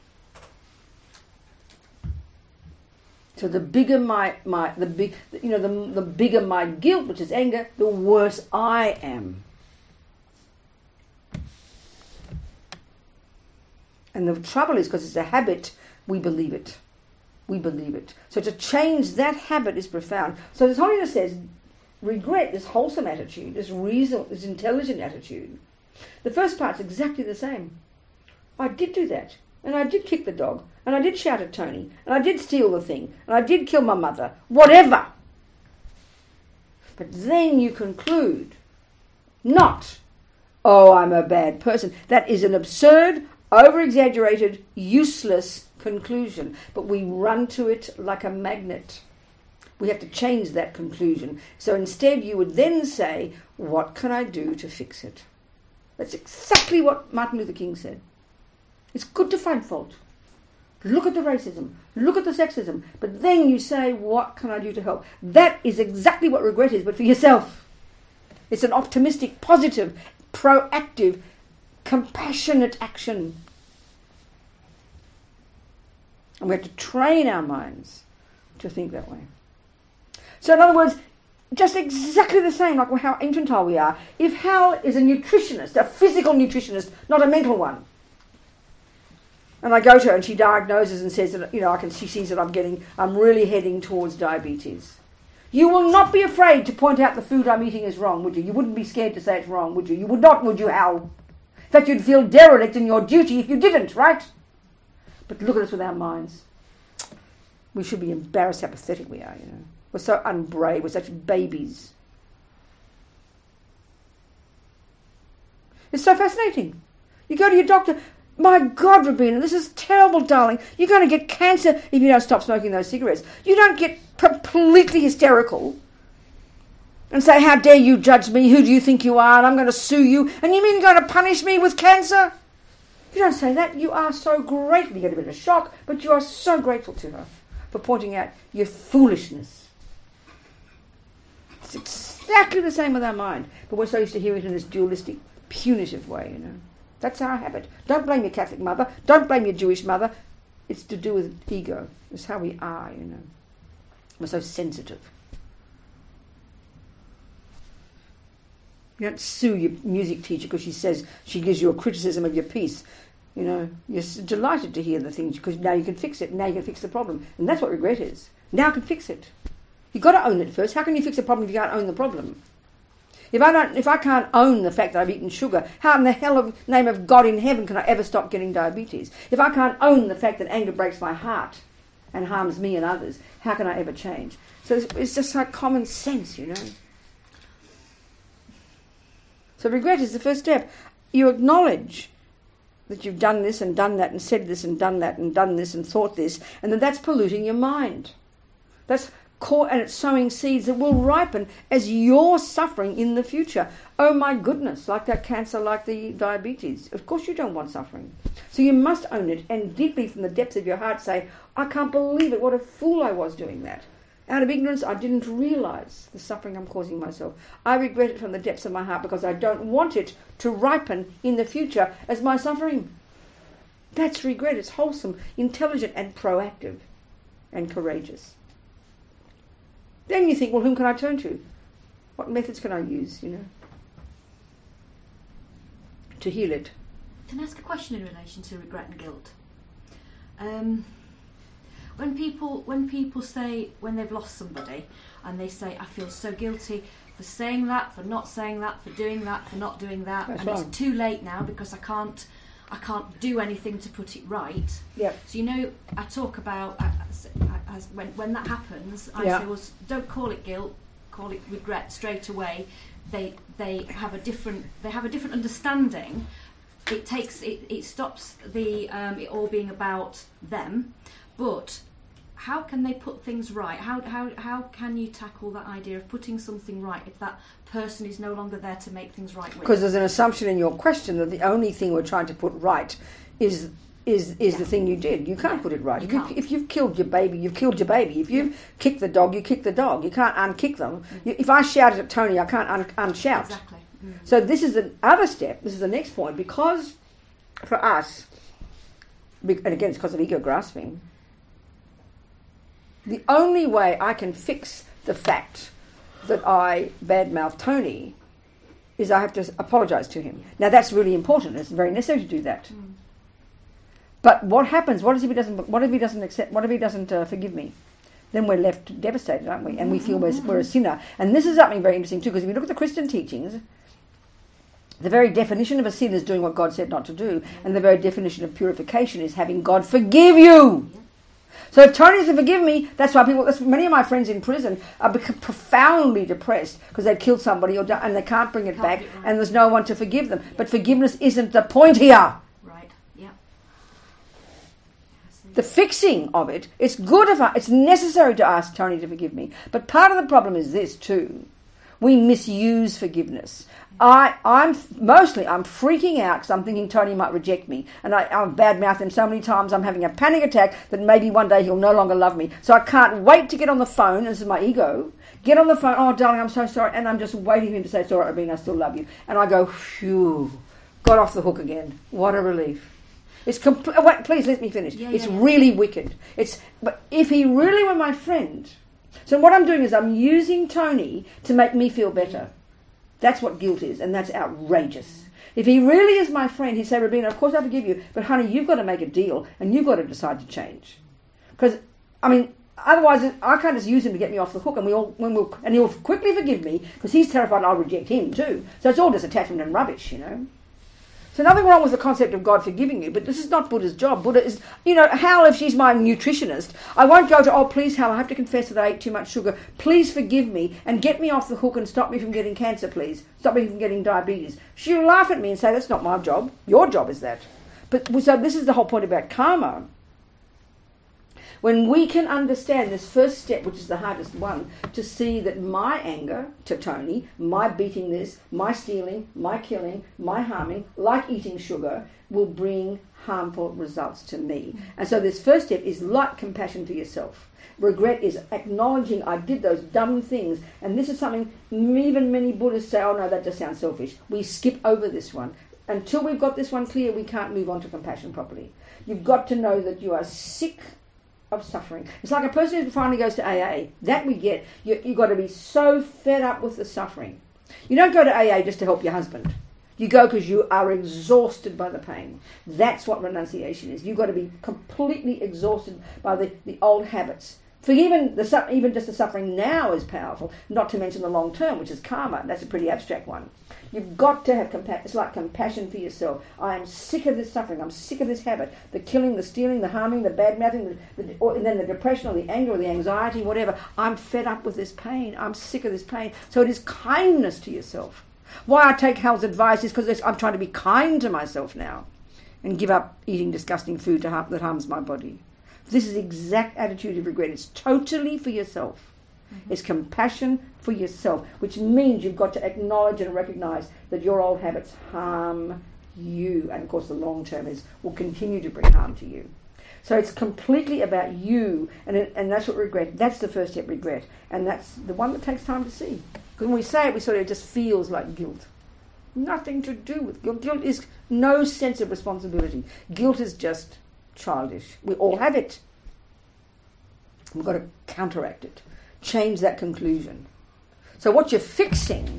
So the bigger my, my the big you know the the bigger my guilt, which is anger, the worse I am. And the trouble is, because it's a habit, we believe it. We believe it. So to change that habit is profound. So as Holiness says, regret, this wholesome attitude, this reason, this intelligent attitude. The first part's exactly the same. I did do that. And I did kick the dog. And I did shout at Tony. And I did steal the thing. And I did kill my mother. Whatever. But then you conclude, not, oh, I'm a bad person. That is an absurd, over-exaggerated, useless conclusion. But we run to it like a magnet. We have to change that conclusion. So instead you would then say, what can I do to fix it? That's exactly what Martin Luther King said. It's good to find fault. Look at the racism. Look at the sexism. But then you say, what can I do to help? That is exactly what regret is, but for yourself. It's an optimistic, positive, proactive, compassionate action. And we have to train our minds to think that way. So in other words, just exactly the same, like how infantile we are. If Hal is a nutritionist, a physical nutritionist, not a mental one, and I go to her and she diagnoses and says that, you know, I can, she sees that I'm getting, I'm really heading towards diabetes. You will not be afraid to point out the food I'm eating is wrong, would you? You wouldn't be scared to say it's wrong, would you? You would not, would you, Hal? In fact, you'd feel derelict in your duty if you didn't, right? But look at us with our minds. We should be embarrassed how pathetic we are, you know. We're so unbrave, we're such babies. It's so fascinating. You go to your doctor, my God, Rabina, this is terrible, darling. You're going to get cancer if you don't stop smoking those cigarettes. You don't get completely hysterical and say, how dare you judge me? Who do you think you are? And I'm going to sue you. And you mean you're going to punish me with cancer? You don't say that. You are so grateful. You get a bit of a shock, but you are so grateful to her for pointing out your foolishness. It's exactly the same with our mind. But we're so used to hearing it in this dualistic, punitive way, you know. That's our habit. Don't blame your Catholic mother. Don't blame your Jewish mother. It's to do with ego. It's how we are, you know. We're so sensitive. You don't sue your music teacher because she says she gives you a criticism of your piece. You know, you're delighted to hear the things because now you can fix it. Now you can fix the problem. And that's what regret is. Now I can fix it. You've got to own it first. How can you fix a problem if you can't own the problem? If I don't, if I can't own the fact that I've eaten sugar, how in the hell of name of God in heaven can I ever stop getting diabetes? If I can't own the fact that anger breaks my heart and harms me and others, how can I ever change? So it's, it's just like common sense, you know. So regret is the first step. You acknowledge that you've done this and done that and said this and done that and done this and thought this, and then that's polluting your mind. That's core, and it's sowing seeds that will ripen as you're suffering in the future. Oh my goodness, like that cancer, like the diabetes. Of course you don't want suffering. So you must own it and deeply from the depths of your heart say, I can't believe it, what a fool I was doing that. Out of ignorance, I didn't realise the suffering I'm causing myself. I regret it from the depths of my heart because I don't want it to ripen in the future as my suffering. That's regret. It's wholesome, intelligent and proactive and courageous. Then you think, well, whom can I turn to? What methods can I use, you know, to heal it? Can I ask a question in relation to regret and guilt? Um... When people when people say, when they've lost somebody, and they say, I feel so guilty for saying that, for not saying that, for doing that, for not doing that, That's and right. It's too late now because I can't I can't do anything to put it right. Yeah. So, you know, I talk about, as, as when, when that happens, I Yeah. say, well, don't call it guilt, call it regret straight away. They they have a different they have a different understanding. It takes it, it stops the um, it all being about them. But how can they put things right? How how how can you tackle that idea of putting something right if that person is no longer there to make things right with? Because there's an assumption in your question that the only thing we're trying to put right is is is Yeah. the thing you did. You can't Yeah. put it right. You If, you, can't. if you've killed your baby, you've killed your baby. If you've kicked the dog, you kick the dog. You can't unkick them. You, if I shouted at Tony, I can't un, unshout. Exactly. Mm. So this is the other step. This is the next point. Because for us, be- and again it's because of ego grasping, the only way I can fix the fact that I badmouth Tony is I have to apologise to him. Now that's really important. It's very necessary to do that. Mm. But what happens? What if he doesn't? What if he doesn't accept? What if he doesn't uh, forgive me? Then we're left devastated, aren't we? And we feel we're, we're a sinner. And this is something very interesting too, because if you look at the Christian teachings, the very definition of a sin is doing what God said not to do, and the very definition of purification is having God forgive you. So if Tony doesn't forgive me, that's why people, that's, many of my friends in prison are bec- profoundly depressed because they've killed somebody or done, and they can't bring it Can't back, do it right. and there's no one to forgive them. But forgiveness isn't the point here. Right. Yeah. The fixing of it, it's good if I, it's necessary to ask Tony to forgive me. But part of the problem is this too. We misuse forgiveness. I, I'm mostly I'm freaking out because I'm thinking Tony might reject me, and I, I've badmouthed him so many times. I'm having a panic attack that maybe one day he'll no longer love me. So I can't wait to get on the phone. This is my ego. Get on the phone. Oh, darling, I'm so sorry, and I'm just waiting for him to say, "It's all right, Rabina, I still love you." And I go, "Phew, got off the hook again. What a relief." It's compl- wait, please let me finish. Yeah, it's yeah, yeah. really wicked. It's but if he really were my friend, so what I'm doing is I'm using Tony to make me feel better. That's what guilt is, and that's outrageous. If he really is my friend, he'd say, Rabina, of course I forgive you, but honey, you've got to make a deal, and you've got to decide to change. Because, I mean, otherwise I can't just use him to get me off the hook, and we all, when we'll, and he'll quickly forgive me, because he's terrified I'll reject him too. So it's all just attachment and rubbish, you know. So nothing wrong with the concept of God forgiving you, but this is not Buddha's job. Buddha is, you know, Hal, if she's my nutritionist, I won't go to, oh, please, Hal, I have to confess that I ate too much sugar. Please forgive me and get me off the hook and stop me from getting cancer, please. Stop me from getting diabetes. She'll laugh at me and say, that's not my job. Your job is that. But so this is the whole point about karma. When we can understand this first step, which is the hardest one, to see that my anger to Tony, my beating this, my stealing, my killing, my harming, like eating sugar, will bring harmful results to me. And so this first step is like compassion for yourself. Regret is acknowledging I did those dumb things. And this is something even many Buddhists say, oh no, that just sounds selfish. We skip over this one. until we've got this one clear, we can't move on to compassion properly. You've got to know that you are sick of suffering. It's like a person who finally goes to A A. That we get. You, you've got to be so fed up with the suffering. You don't go to A A just to help your husband. You go because you are exhausted by the pain. That's what renunciation is. You've got to be completely exhausted by the, the old habits. For even, the, even just the suffering now is powerful, not to mention the long term, which is karma. That's a pretty abstract one. You've got to have compassion. It's like compassion for yourself. I am sick of this suffering. I'm sick of this habit. The killing, the stealing, the harming, the bad-mouthing, the, the, or, and then the depression or the anger or the anxiety, whatever. I'm fed up with this pain. I'm sick of this pain. So it is kindness to yourself. Why I take Hal's advice is because I'm trying to be kind to myself now and give up eating disgusting food to harm, that harms my body. This is the exact attitude of regret. It's totally for yourself. Mm-hmm. It's compassion for yourself, which means you've got to acknowledge and recognize that your old habits harm you. And of course the long term is will continue to bring harm to you. So it's completely about you, and it, and that's what regret, that's the first step, regret. And that's the one that takes time to see. Because when we say it, we sort of, it just feels like guilt. Nothing to do with guilt. Guilt is no sense of responsibility. Guilt is just childish. We all have it. We've got to counteract it. Change that conclusion. So what you're fixing,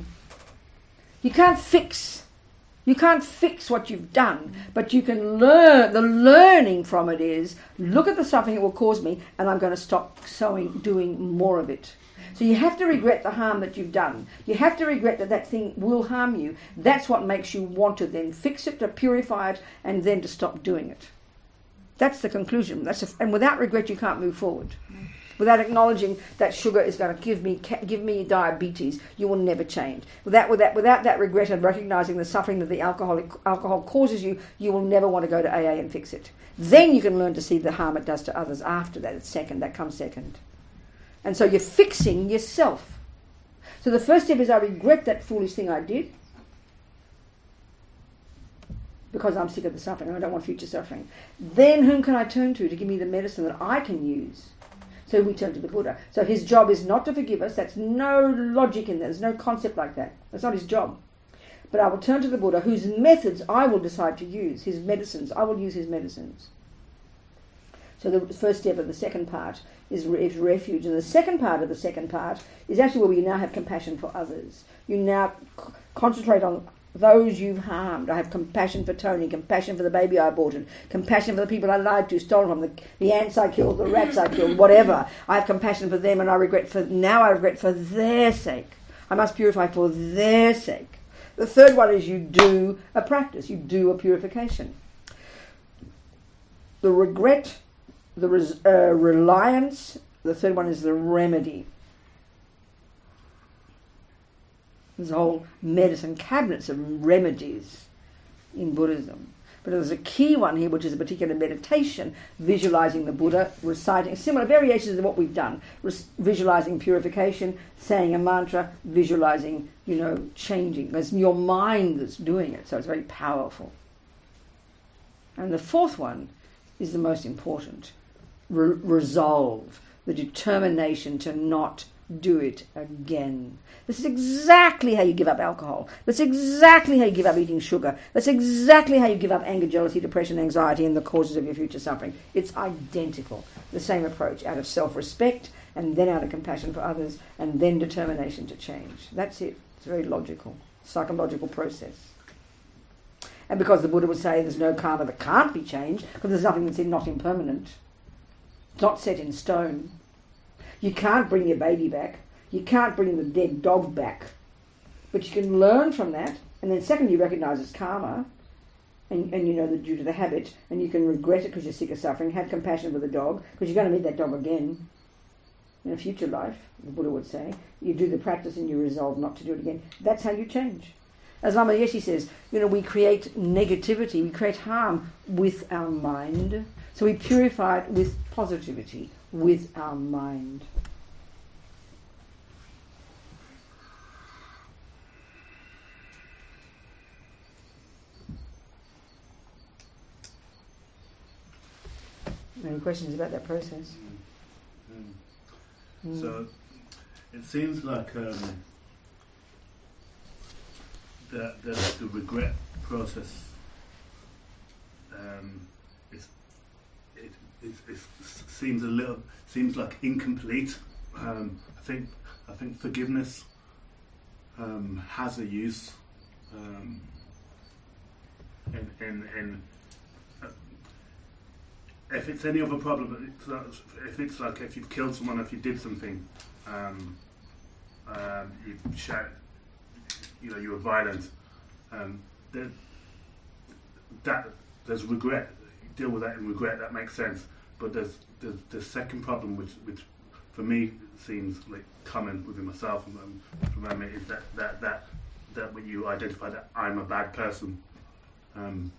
you can't fix. You can't fix what you've done, but you can learn. The learning from it is, look at the suffering it will cause me, and I'm going to stop sowing, doing more of it. So you have to regret the harm that you've done. You have to regret that that thing will harm you. That's what makes you want to then fix it, to purify it, and then to stop doing it. That's the conclusion. That's a, and without regret, you can't move forward. Without acknowledging that sugar is going to give me give me diabetes, you will never change. Without without without that regret and recognizing the suffering that the alcoholic alcohol causes you, you will never want to go to A A and fix it. Then you can learn to see the harm it does to others. After that, it's second. That comes second. And so you're fixing yourself. So the first step is, I regret that foolish thing I did because I'm sick of the suffering. I don't want future suffering. Then whom can I turn to to give me the medicine that I can use? So we turn to the Buddha. So his job is not to forgive us. That's no logic in there. There's no concept like that. That's not his job. But I will turn to the Buddha, whose methods I will decide to use. His medicines. I will use his medicines. So the first step of the second part is, is refuge. And the second part of the second part is actually where we now have compassion for others. You now c- concentrate on those you've harmed. I have compassion for Tony, compassion for the baby I aborted, compassion for the people I lied to, stolen from, the, the ants I killed, the rats I killed, whatever. I have compassion for them, and I regret for, now I regret for their sake. I must purify for their sake. The third one is you do a practice, you do a purification. The regret, the res, uh, reliance, the third one is the remedy. There's a whole medicine cabinets of remedies in Buddhism. But there's a key one here, which is a particular meditation, visualizing the Buddha, reciting similar variations of what we've done, Res- visualizing purification, saying a mantra, visualizing, you know, changing. It's your mind that's doing it, so it's very powerful. And the fourth one is the most important. Re- resolve, the determination to not do it again. This is exactly how you give up alcohol. That's exactly how you give up eating sugar. That's exactly how you give up anger, jealousy, depression, anxiety, and the causes of your future suffering. It's identical. The same approach, out of self-respect, and then out of compassion for others, and then determination to change. That's it. It's a very logical, psychological process. And because the Buddha would say there's no karma that can't be changed, because there's nothing that's not impermanent. It's not set in stone. You can't bring your baby back. You can't bring the dead dog back. But you can learn from that. And then second, you recognise it's karma. And, and you know that due to the habit. And you can regret it because you're sick of suffering. Have compassion for the dog. Because you're going to meet that dog again. In a future life, the Buddha would say. You do the practice and you resolve not to do it again. That's how you change. As Lama Yeshe says, you know, we create negativity. We create harm with our mind. So we purify it with positivity. With our mind. Any questions about that process? Mm. Mm. So it seems like um, the the, the, the regret process um, is it, it, it seems a little seems like incomplete. Um, I think I think forgiveness um, has a use um, in in, in uh, if it's any other problem. It's not, if it's like if you've killed someone, if you did something, um, um, you shot, you know, you were violent. Um, there, that there's regret. You deal with that in regret. That makes sense. But there's the the second problem, which which for me seems like common within myself and um, around me, is that that that that when you identify that I'm a bad person. Um,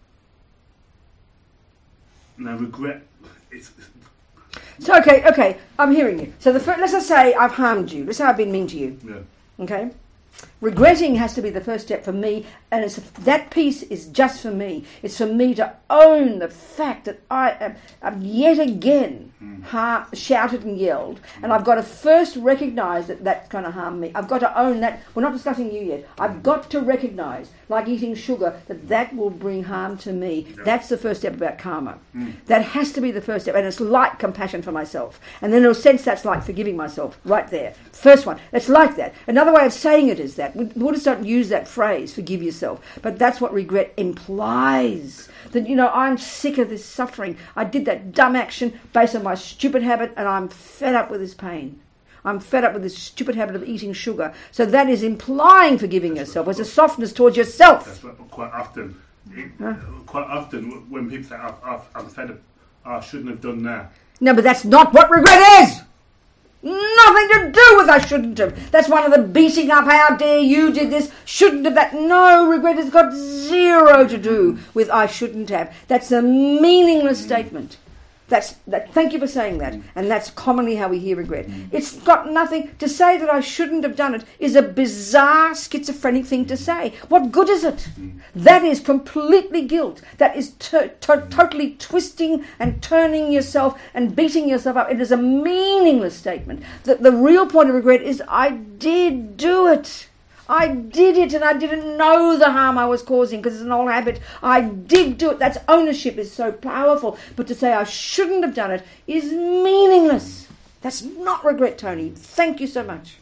now regret. It's, it's So okay, okay, I'm hearing you. So the first, let's just say I've harmed you. Let's say I've been mean to you. yeah. Okay. Regretting has to be the first step for me, and it's, that piece is just for me. It's for me to own the fact that I am, am yet again Mm. har- shouted and yelled, and I've got to first recognise that that's going to harm me. I've got to own that. We're not discussing you yet. I've got to recognise, like eating sugar, that that will bring harm to me. Yeah. That's the first step about karma. Mm. That has to be the first step, and it's like compassion for myself. And then in a sense, that's like forgiving myself, right there. First one. It's like that. Another way of saying it is that. Buddhists don't use that phrase, forgive yourself, but that's what regret implies. That, you know, I'm sick of this suffering. I did that dumb action based on my stupid habit, and I'm fed up with this pain. I'm fed up with this stupid habit of eating sugar. So that is implying forgiving That's yourself. right. It's a softness towards yourself. That's what, quite often. It, Huh? Quite often when people say I've, I've, I'm fed up, I shouldn't have done that. No, but that's not what regret is. Nothing to do with I shouldn't have. That's one of the beating up, how dare you did this, shouldn't have that. No, regret has got zero to do with I shouldn't have. That's a meaningless statement. That's that. Thank you for saying that. And that's commonly how we hear regret. It's got nothing to say that I shouldn't have done it is a bizarre schizophrenic thing to say. What good is it? That is completely guilt. That is to- to- totally twisting and turning yourself and beating yourself up. It is a meaningless statement. The, the real point of regret is I did do it. I did it and I didn't know the harm I was causing because it's an old habit. I did do it. That's ownership is so powerful. But to say I shouldn't have done it is meaningless. That's not regret, Tony. Thank you so much.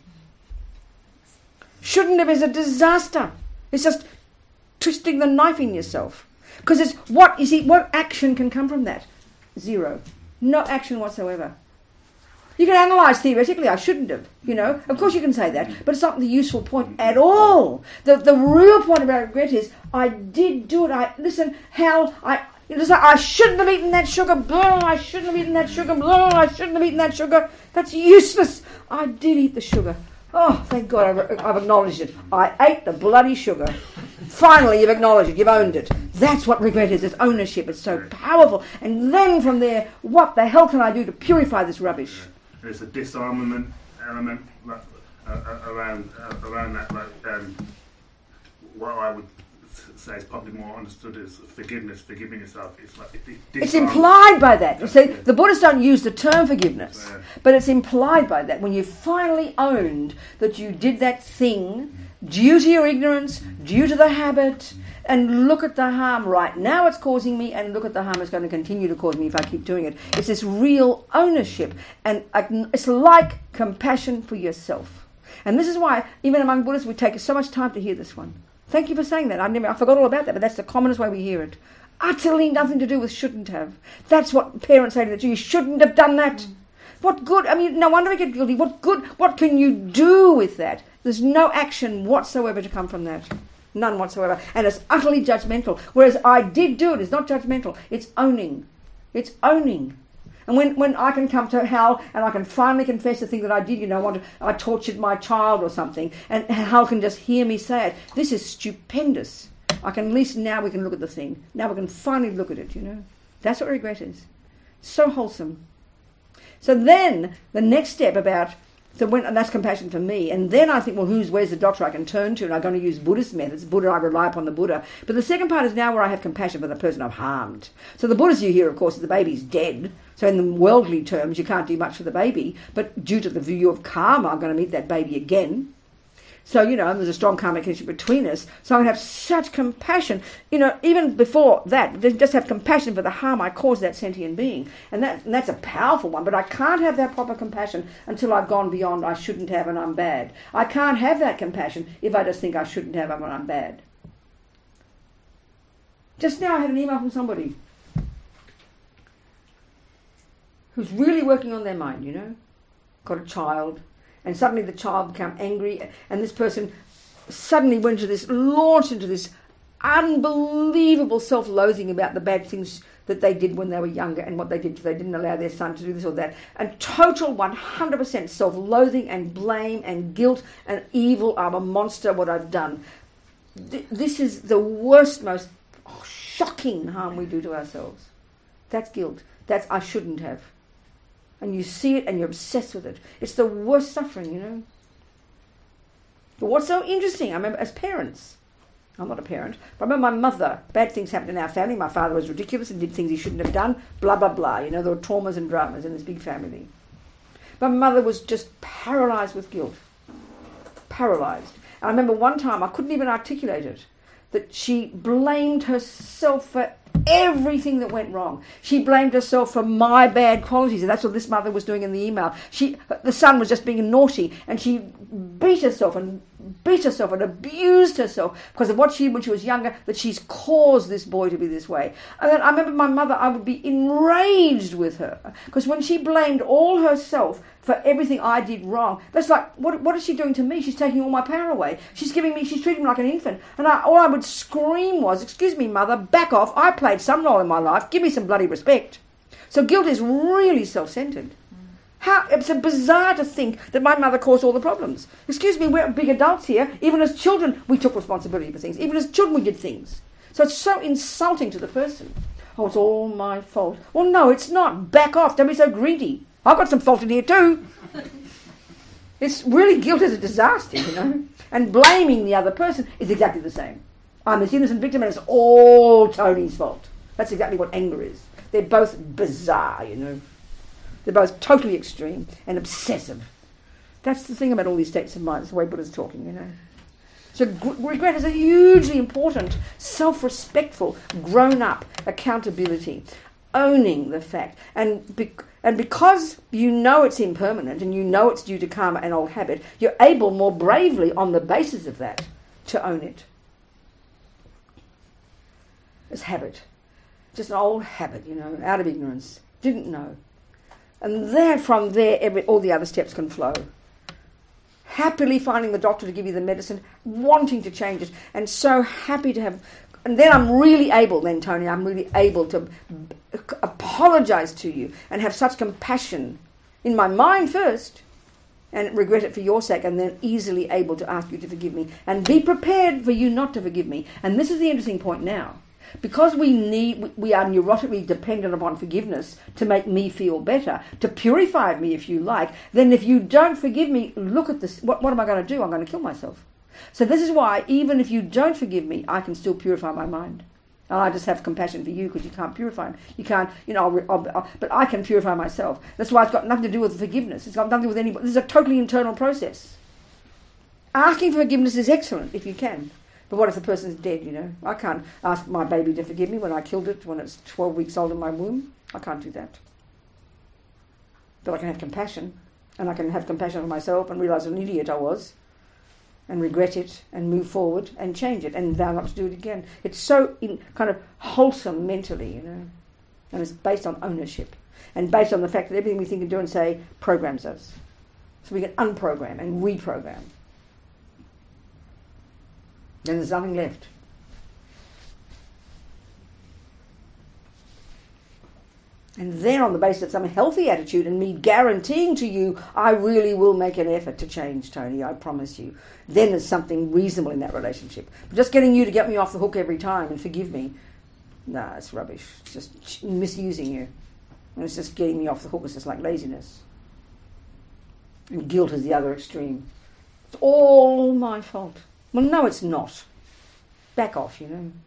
Shouldn't have is a disaster. It's just twisting the knife in yourself. Because it's what, you see, what action can come from that? Zero. No action whatsoever. You can analyse theoretically, I shouldn't have, you know. Of course you can say that, but it's not the useful point at all. The the real point about regret is, I did do it. I Listen, Hal, I listen, I shouldn't have eaten that sugar. Blah, I shouldn't have eaten that sugar. Blah, I shouldn't have eaten that sugar. That's useless. I did eat the sugar. Oh, thank God I've, I've acknowledged it. I ate the bloody sugar. Finally, you've acknowledged it. You've owned it. That's what regret is. It's ownership. It's so powerful. And then from there, what the hell can I do to purify this rubbish? There's a disarmament element like, uh, uh, around uh, around that. Like um, what I would say is probably more understood as forgiveness, forgiving yourself. It's like it, it It's disarms- implied by that. You see, Yeah. the Buddhists don't use the term forgiveness, Yeah. but it's implied by that. When you finally owned that you did that thing due to your ignorance, due to the habit, and look at the harm right now it's causing me, and look at the harm it's going to continue to cause me if I keep doing it. It's this real ownership, and it's like compassion for yourself. And this is why, even among Buddhists, we take so much time to hear this one. Thank you for saying that. I never, I forgot all about that, but that's the commonest way we hear it. Utterly nothing to do with shouldn't have. That's what parents say to you. You shouldn't have done that. Mm. What good? I mean, no wonder we get guilty. What good? What can you do with that? There's no action whatsoever to come from that. None whatsoever. And it's utterly judgmental. Whereas I did do it. It's not judgmental. It's owning. It's owning. And when, when I can come to Hal and I can finally confess the thing that I did, you know, I, want to, I tortured my child or something, and Hal can just hear me say it, this is stupendous. I can at least now we can look at the thing. Now we can finally look at it, you know. That's what regret is. So wholesome. So then the next step about, so when, and that's compassion for me. And then I think, well, who's where's the doctor I can turn to? And I'm going to use Buddhist methods. Buddha, I rely upon the Buddha. But the second part is now where I have compassion for the person I've harmed. So the Buddhist you hear, of course, is the baby's dead. So in the worldly terms, you can't do much for the baby. But due to the view of karma, I'm going to meet that baby again. So, you know, there's a strong karmic connection between us. So I have such compassion, you know, even before that, just have compassion for the harm I caused that sentient being. And, that, and that's a powerful one, but I can't have that proper compassion until I've gone beyond I shouldn't have and I'm bad. I can't have that compassion if I just think I shouldn't have and I'm bad. Just now I had an email from somebody who's really working on their mind, you know, got a child, and suddenly the child became angry, and this person suddenly went to this, launched into this unbelievable self-loathing about the bad things that they did when they were younger and what they did. They didn't allow their son to do this or that. And total one hundred percent self-loathing and blame and guilt and evil. I'm a monster, what I've done. This is the worst, most shocking harm we do to ourselves. That's guilt. That's I shouldn't have. And you see it and you're obsessed with it. It's the worst suffering, you know. But what's so interesting, I remember as parents, I'm not a parent, but I remember my mother, bad things happened in our family. My father was ridiculous and did things he shouldn't have done, blah, blah, blah. You know, there were traumas and dramas in this big family. But my mother was just paralysed with guilt. Paralysed. And I remember one time, I couldn't even articulate it, that she blamed herself for everything that went wrong. She blamed herself for my bad qualities, and that's what this mother was doing in the email. She, the son was just being naughty, and she beat herself and beat herself and abused herself because of what she, when she was younger, that she's caused this boy to be this way. And then I remember my mother, I would be enraged with her because when she blamed all herself for everything I did wrong, that's like, what what is she doing to me? She's taking all my power away. She's giving me, she's treating me like an infant. And I, all I would scream was, excuse me, mother, back off. I played some role in my life. Give me some bloody respect. So guilt is really self-centered. How, it's a bizarre to think that my mother caused all the problems. Excuse me, we're big adults here. Even as children, we took responsibility for things. Even as children, we did things. So it's so insulting to the person. Oh, it's all my fault. Well, no, it's not. Back off. Don't be so greedy. I've got some fault in here too. It's really, guilt is a disaster, you know. And blaming the other person is exactly the same. I'm this innocent victim and it's all Tony's fault. That's exactly what anger is. They're both bizarre, you know. They're both totally extreme and obsessive. That's the thing about all these states of mind. It's the way Buddha's talking, you know. So g- regret is a hugely important, self-respectful, grown-up accountability, owning the fact. And, be- and because you know it's impermanent and you know it's due to karma and old habit, you're able more bravely on the basis of that to own it. It's habit. Just an old habit, you know, out of ignorance. Didn't know. And then from there, every, all the other steps can flow. Happily finding the doctor to give you the medicine, wanting to change it, and so happy to have... And then I'm really able, then, Tony, I'm really able to apologise to you and have such compassion in my mind first and regret it for your sake, and then easily able to ask you to forgive me and be prepared for you not to forgive me. And this is the interesting point now. Because we need, we are neurotically dependent upon forgiveness to make me feel better, to purify me if you like, then if you don't forgive me, look at this, what, what am I going to do? I'm going to kill myself. So this is why, even if you don't forgive me, I can still purify my mind. And I just have compassion for you because you can't purify me. You can't, you know, I'll, I'll, I'll, but I can purify myself. That's why it's got nothing to do with forgiveness. It's got nothing to do with anybody. This is a totally internal process. Asking for forgiveness is excellent if you can. But what if the person's dead, you know? I can't ask my baby to forgive me when I killed it when it's twelve weeks old in my womb. I can't do that. But I can have compassion. And I can have compassion for myself and realise what an idiot I was. And regret it and move forward and change it and vow not to do it again. It's so in, kind of wholesome mentally, you know. And it's based on ownership. And based on the fact that everything we think and do and say programs us. So we can unprogram and reprogram. Then there's nothing left. And then on the basis of some healthy attitude and me guaranteeing to you, I really will make an effort to change, Tony, I promise you. Then there's something reasonable in that relationship. But just getting you to get me off the hook every time and forgive me, nah, it's rubbish. It's just misusing you. And it's just getting me off the hook. It's just like laziness. And guilt is the other extreme. It's all my fault. Well, no, it's not. Back off, you know. And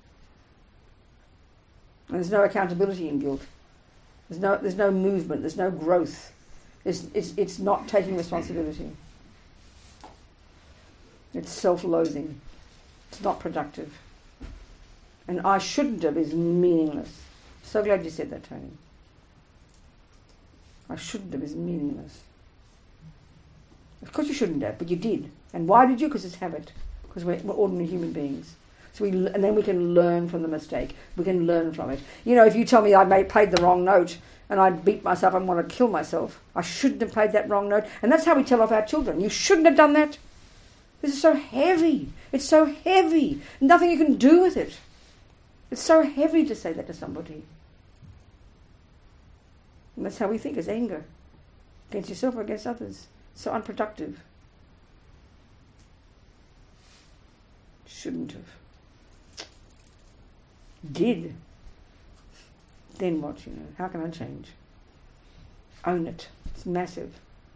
there's no accountability in guilt. There's no, there's no movement. There's no growth. It's, it's, it's not taking responsibility. It's self-loathing. It's not productive. And I shouldn't have is meaningless. So glad you said that, Tony. I shouldn't have is meaningless. Of course you shouldn't have, but you did. And why did you? Because it's habit. Because we're, we're ordinary human beings. So we, and then we can learn from the mistake. We can learn from it. You know, if you tell me I made, played the wrong note and I beat myself and want to kill myself, I shouldn't have played that wrong note. And that's how we tell off our children. You shouldn't have done that. This is so heavy. It's so heavy. Nothing you can do with it. It's so heavy to say that to somebody. And that's how we think, is anger. Against yourself or against others. So unproductive. Shouldn't have. Did. Then what, you know? How can I change? Own it. It's massive.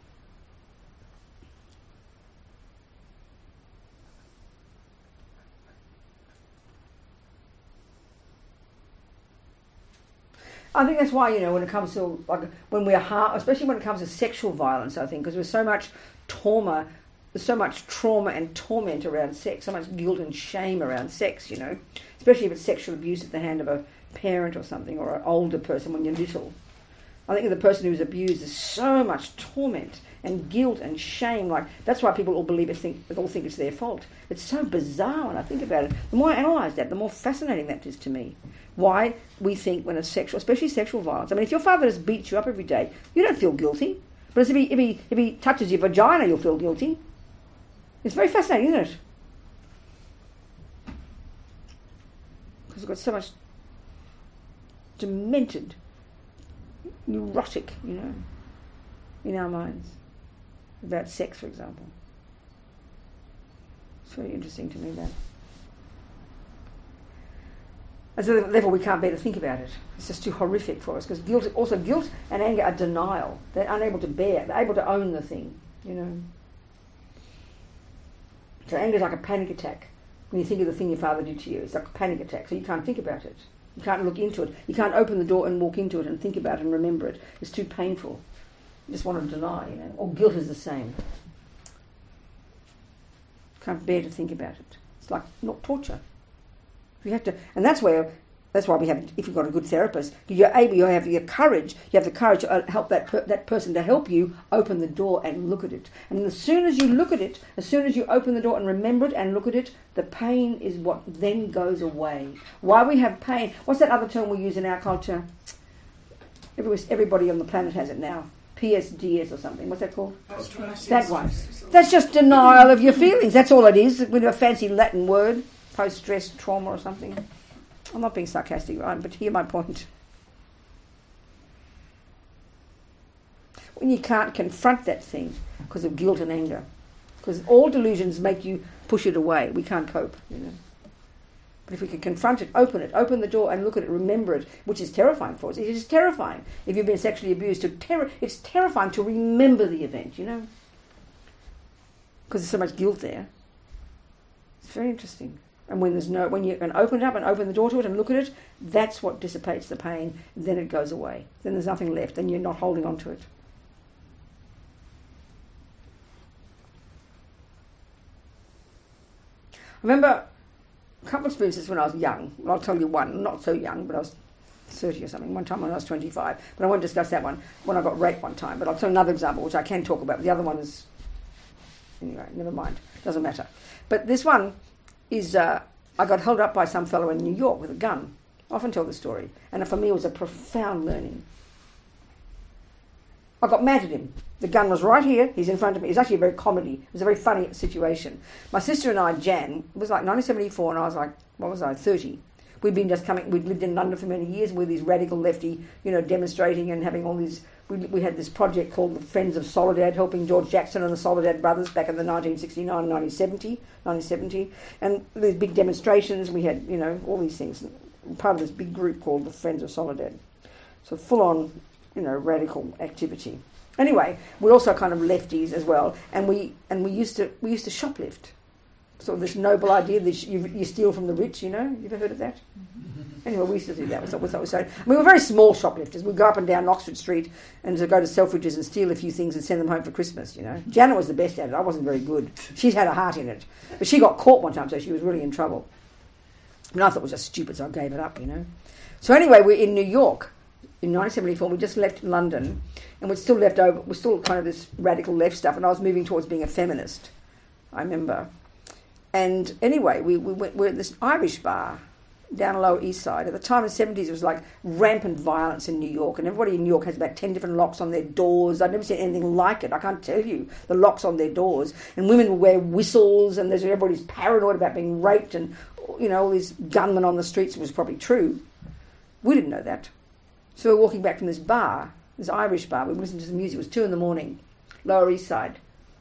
I think that's why, you know, when it comes to, like, when we're hard, especially when it comes to sexual violence, I think, because there's so much trauma, there's so much trauma and torment around sex, so much guilt and shame around sex, you know, especially if it's sexual abuse at the hand of a parent or something, or an older person when you're little. I think of the person who's abused, there's so much torment and guilt and shame. Like, that's why people all believe it, think, they all think it's their fault. It's so bizarre when I think about it. The more I analyse that, the more fascinating that is to me. Why we think when it's sexual, especially sexual violence. I mean, if your father just beats you up every day, you don't feel guilty. But if he, if he, if he touches your vagina, you'll feel guilty. It's very fascinating, isn't it? Because we've got so much demented, neurotic, you know, in our minds about sex, for example. It's very interesting to me, that. And so therefore we can't bear to think about it. It's just too horrific for us, because guilt, also guilt and anger are denial. They're unable to bear, they're able to own the thing, you know. So anger is like a panic attack. When you think of the thing your father did to you, it's like a panic attack, so you can't think about it. You can't look into it. You can't open the door and walk into it and think about it and remember it. It's too painful. You just want to deny, you know. Or guilt is the same. Can't bear to think about it. It's like not torture. You have to, and that's where, that's why we have, if you've got a good therapist, you're able, you have your courage, you have the courage to help that per, that person to help you open the door and look at it. And as soon as you look at it, as soon as you open the door and remember it and look at it, the pain is what then goes away. Why we have pain? What's that other term we use in our culture? Everybody, everybody on the planet has it now. P S D S or something. What's that called? That one. That's just denial of your feelings. That's all it is, with a fancy Latin word. Post-stress trauma or something. I'm not being sarcastic, right? But hear my point. When you can't confront that thing because of guilt and anger, because all delusions make you push it away. We can't cope, you know. But if we can confront it, open it, open the door and look at it, remember it, which is terrifying for us. It is terrifying if you've been sexually abused. To ter- it's terrifying to remember the event, you know, because there's so much guilt there. It's very interesting. And when there's no, when you can open it up and open the door to it and look at it, that's what dissipates the pain. Then it goes away. Then there's nothing left. Then you're not holding on to it. I remember a couple of experiences when I was young. Well, I'll tell you one. Not so young, but I was thirty or something. One time when I was twenty-five. But I won't discuss that one. When I got raped one time. But I'll tell another example, which I can talk about. The other one is, anyway, never mind. Doesn't matter. But this one is, uh, I got held up by some fellow in New York with a gun. I often tell the story. And for me it was a profound learning. I got mad at him. The gun was right here. He's in front of me. It was actually a very comedy. It was a very funny situation. My sister and I, Jan, it was like nineteen seventy-four, and I was like, what was I, thirty. We'd been just coming, we'd lived in London for many years, and we were these radical lefty, you know, demonstrating and having all these, we, we had this project called the Friends of Soledad, helping George Jackson and the Soledad Brothers back in the nineteen sixty-nine, nineteen seventy, nineteen seventy, and these big demonstrations, we had, you know, all these things, part of this big group called the Friends of Soledad. So full on, you know, radical activity. Anyway, we're also kind of lefties as well, and we and we used to we used to shoplift. sort of this noble idea that you, you steal from the rich, you know? You ever heard of that? Anyway, we used to do that. That's what we saying. I mean, we were very small shoplifters. We'd go up and down Oxford Street and to go to Selfridges and steal a few things and send them home for Christmas, you know. Janet was the best at it. I wasn't very good. She'd had a heart in it. But she got caught one time, so she was really in trouble. And I thought it was just stupid, so I gave it up, you know. So anyway, we're in New York in nineteen seventy-four. We just left London and we're still left over. We're still kind of this radical left stuff, and I was moving towards being a feminist, I remember. And anyway, we, we went, we're at this Irish bar down the Lower East Side. At the time in the seventies, it was like rampant violence in New York, and everybody in New York has about ten different locks on their doors. I've never seen anything like it. I can't tell you the locks on their doors. And women will wear whistles, and there's everybody's paranoid about being raped, and you know all these gunmen on the streets. It was probably true. We didn't know that. So we're walking back from this bar, this Irish bar. We listened to some music. It was two in the morning, Lower East Side.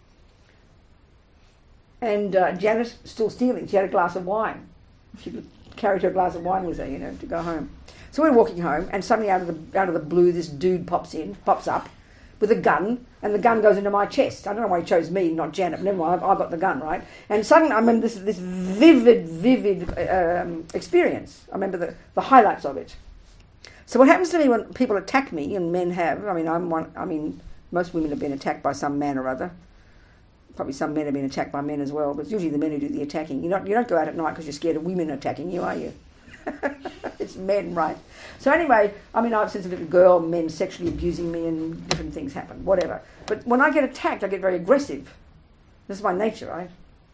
And uh, Janet still stealing. She had a glass of wine. She carried her glass of wine with her, you know, to go home. So we're walking home, and suddenly out of the out of the blue, this dude pops in, pops up, with a gun, and the gun goes into my chest. I don't know why he chose me, not Janet. But never mind, I've, I've got the gun, right? And suddenly, I remember this this vivid, vivid um, experience. I remember the, the highlights of it. So what happens to me when people attack me, and men have? I mean, I'm one. I mean, most women have been attacked by some man or other. Probably some men have been attacked by men as well, but it's usually the men who do the attacking. You don't, you don't go out at night because you're scared of women attacking you, are you? It's men, right? So anyway, I mean, I've since a little girl, men sexually abusing me and different things happen, whatever. But when I get attacked, I get very aggressive. This is my nature, right?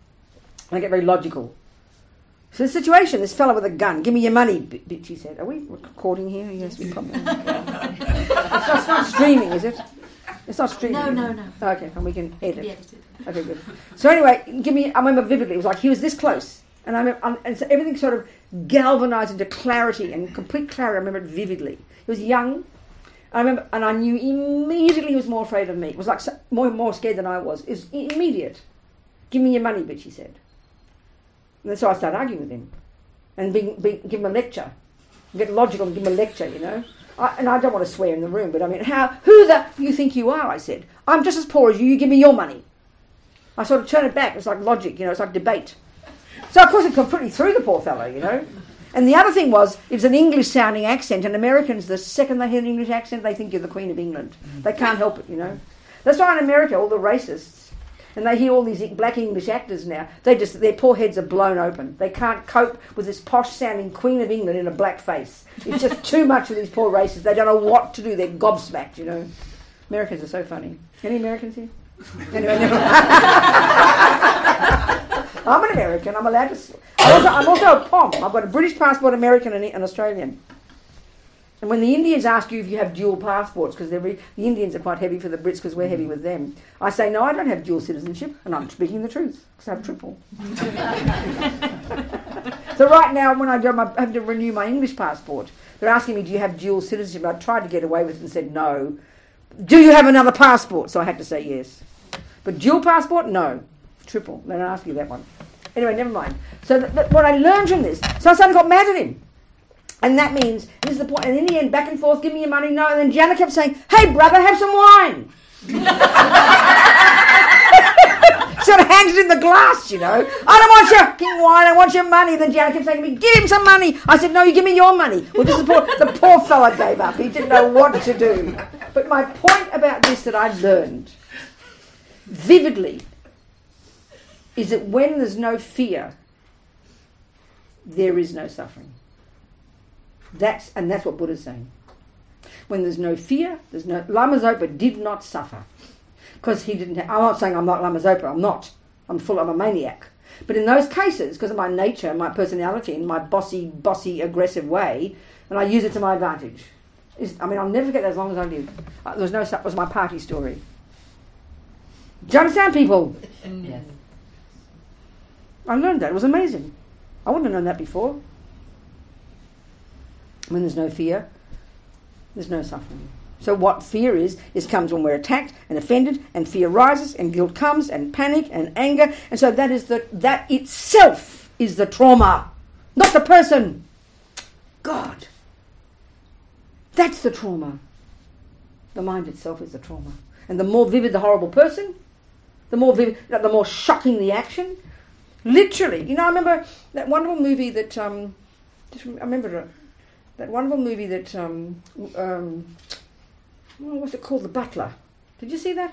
I get very logical. So the situation, this fellow with a gun, give me your money, bitch, he said. Are we recording here? Yes, we probably are. it's, not, it's not streaming, is it? It's not streaming. No, no, no. Okay, and we can edit. Be edited. Okay, good. So anyway, give me. I remember vividly. It was like he was this close, and I remember, and so everything sort of galvanised into clarity and complete clarity. I remember it vividly. He was young. I remember, and I knew immediately he was more afraid of me. It was like so, more more scared than I was. It was immediate. Give me your money, bitch, he said. And then so I started arguing with him, and being, being, give him a lecture, get logical and give him a lecture, you know. I, and I don't want to swear in the room, but I mean, how? Who the you think you are? I said. I'm just as poor as you. You give me your money. I sort of turn it back. It's like logic, you know. It's like debate. So of course it completely threw the poor fellow, you know. And the other thing was, it's an English-sounding accent, and Americans, the second they hear an English accent, they think you're the Queen of England. They can't help it, you know. That's why in America, all the racists, and they hear all these black English actors now, they just their poor heads are blown open. They can't cope with this posh-sounding Queen of England in a black face. It's just too much for these poor racists. They don't know what to do. They're gobsmacked, you know. Americans are so funny. Any Americans here? Anyway, never mind. I'm an American. I'm allowed to. I'm also, I'm also a P O M. I've got a British passport, American, and an Australian. And when the Indians ask you if you have dual passports, because re- the Indians are quite heavy for the Brits because we're heavy with them, I say, no, I don't have dual citizenship, and I'm speaking the truth, because I have triple. So right now, when I, go, I have to renew my English passport, they're asking me, do you have dual citizenship? I tried to get away with it and said, no. Do you have another passport? So I had to say yes. But dual passport? No. Triple. They don't ask you that one. Anyway, never mind. So th- th- what I learned from this, so I suddenly got mad at him. And that means, this is the point, and in the end, back and forth, give me your money, no, and then Janet kept saying, hey brother, have some wine. Sort of hands it in the glass, you know. I don't want your fucking wine, I want your money. Then Janet kept saying to me, give him some money. I said, no, you give me your money. Well, this is poor, the poor fella gave up. He didn't know what to do. But my point about this that I learned vividly is that when there's no fear, there is no suffering. That's and that's what Buddha's saying. When there's no fear, there's no. Lama Zopa did not suffer because he didn't. Have, I'm not saying I'm not Lama Zopa. I'm not. I'm full. I'm a maniac. But in those cases, because of my nature, my personality, and my bossy, bossy, aggressive way, and I use it to my advantage. Is, I mean, I'll never forget that as long as I live. Uh, there was no. That was my party story. Do you understand, people? Yes. I learned that. It was amazing. I wouldn't have known that before. When there's no fear, there's no suffering. So what fear is, is comes when we're attacked and offended, and fear rises, and guilt comes, and panic, and anger. And so that is the that itself is the trauma, not the person. God. That's the trauma. The mind itself is the trauma. And the more vivid the horrible person, the more vivid, the more shocking the action. Literally. You know, I remember that wonderful movie that, um, just, I remember it, that wonderful movie that, um, um, oh, what's it called? The Butler. Did you see that?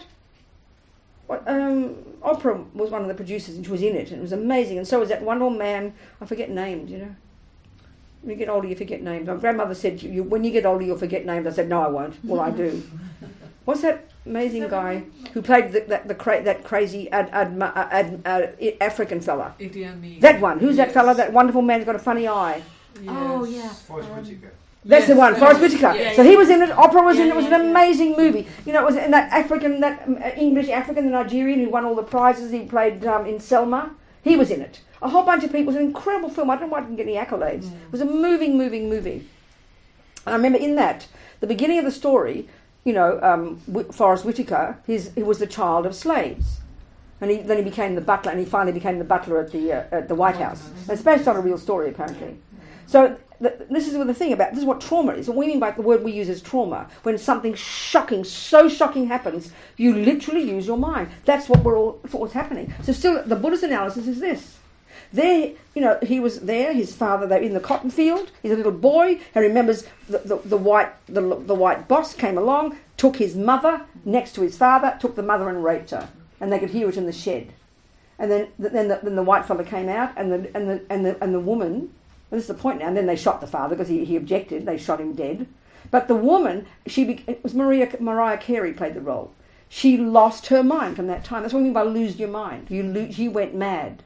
What, um, Oprah was one of the producers and she was in it and it was amazing. And so was that wonderful man, I forget names, you know. When you get older, you forget names. My grandmother said, you, when you get older, you'll forget names. I said, no, I won't. Well, I do. What's that amazing guy who played the, that the cra- that crazy ad, ad, ad, ad, ad, African fella? Idi Amin. That one. Who's Yes. that fella? That wonderful man who's got a funny eye. Yes. Oh, yeah. Forrest Um, Whitaker. That's Yes, the one, yes, Forrest yes. Whitaker. Yeah, so yeah. he was in it, Oprah was in Yeah, it, it was yeah, an yeah. amazing movie. You know, it was in that African, that um, uh, English African, the Nigerian who won all the prizes, he played um, in Selma. He was in it. A whole bunch of people. It was an incredible film. I don't know why I didn't get any accolades. Mm. It was a moving, moving movie. And I remember in that, the beginning of the story, you know, um, Wh- Forrest Whitaker, his, he was the child of slaves. And he, then he became the butler, and he finally became the butler at the uh, at the White House. And it's based on a real story, apparently. So th- this is the thing about, this is what trauma is. What we mean by the word we use is trauma. When something shocking, so shocking happens, you literally use your mind. That's what we're all, that's what's happening. So still, the Buddhist analysis is this. There, you know, he was there, his father, they're in the cotton field, he's a little boy, and remembers the, the, the white the, the white boss came along, took his mother next to his father, took the mother and raped her. And they could hear it in the shed. And then then the, then the white fella came out, and the and the and the and the woman. And this is the point now. And then they shot the father because he, he objected. They shot him dead. But the woman, she be, it was Maria Mariah Carey played the role. She lost her mind from that time. That's what we mean by lose your mind. You lose, you went mad.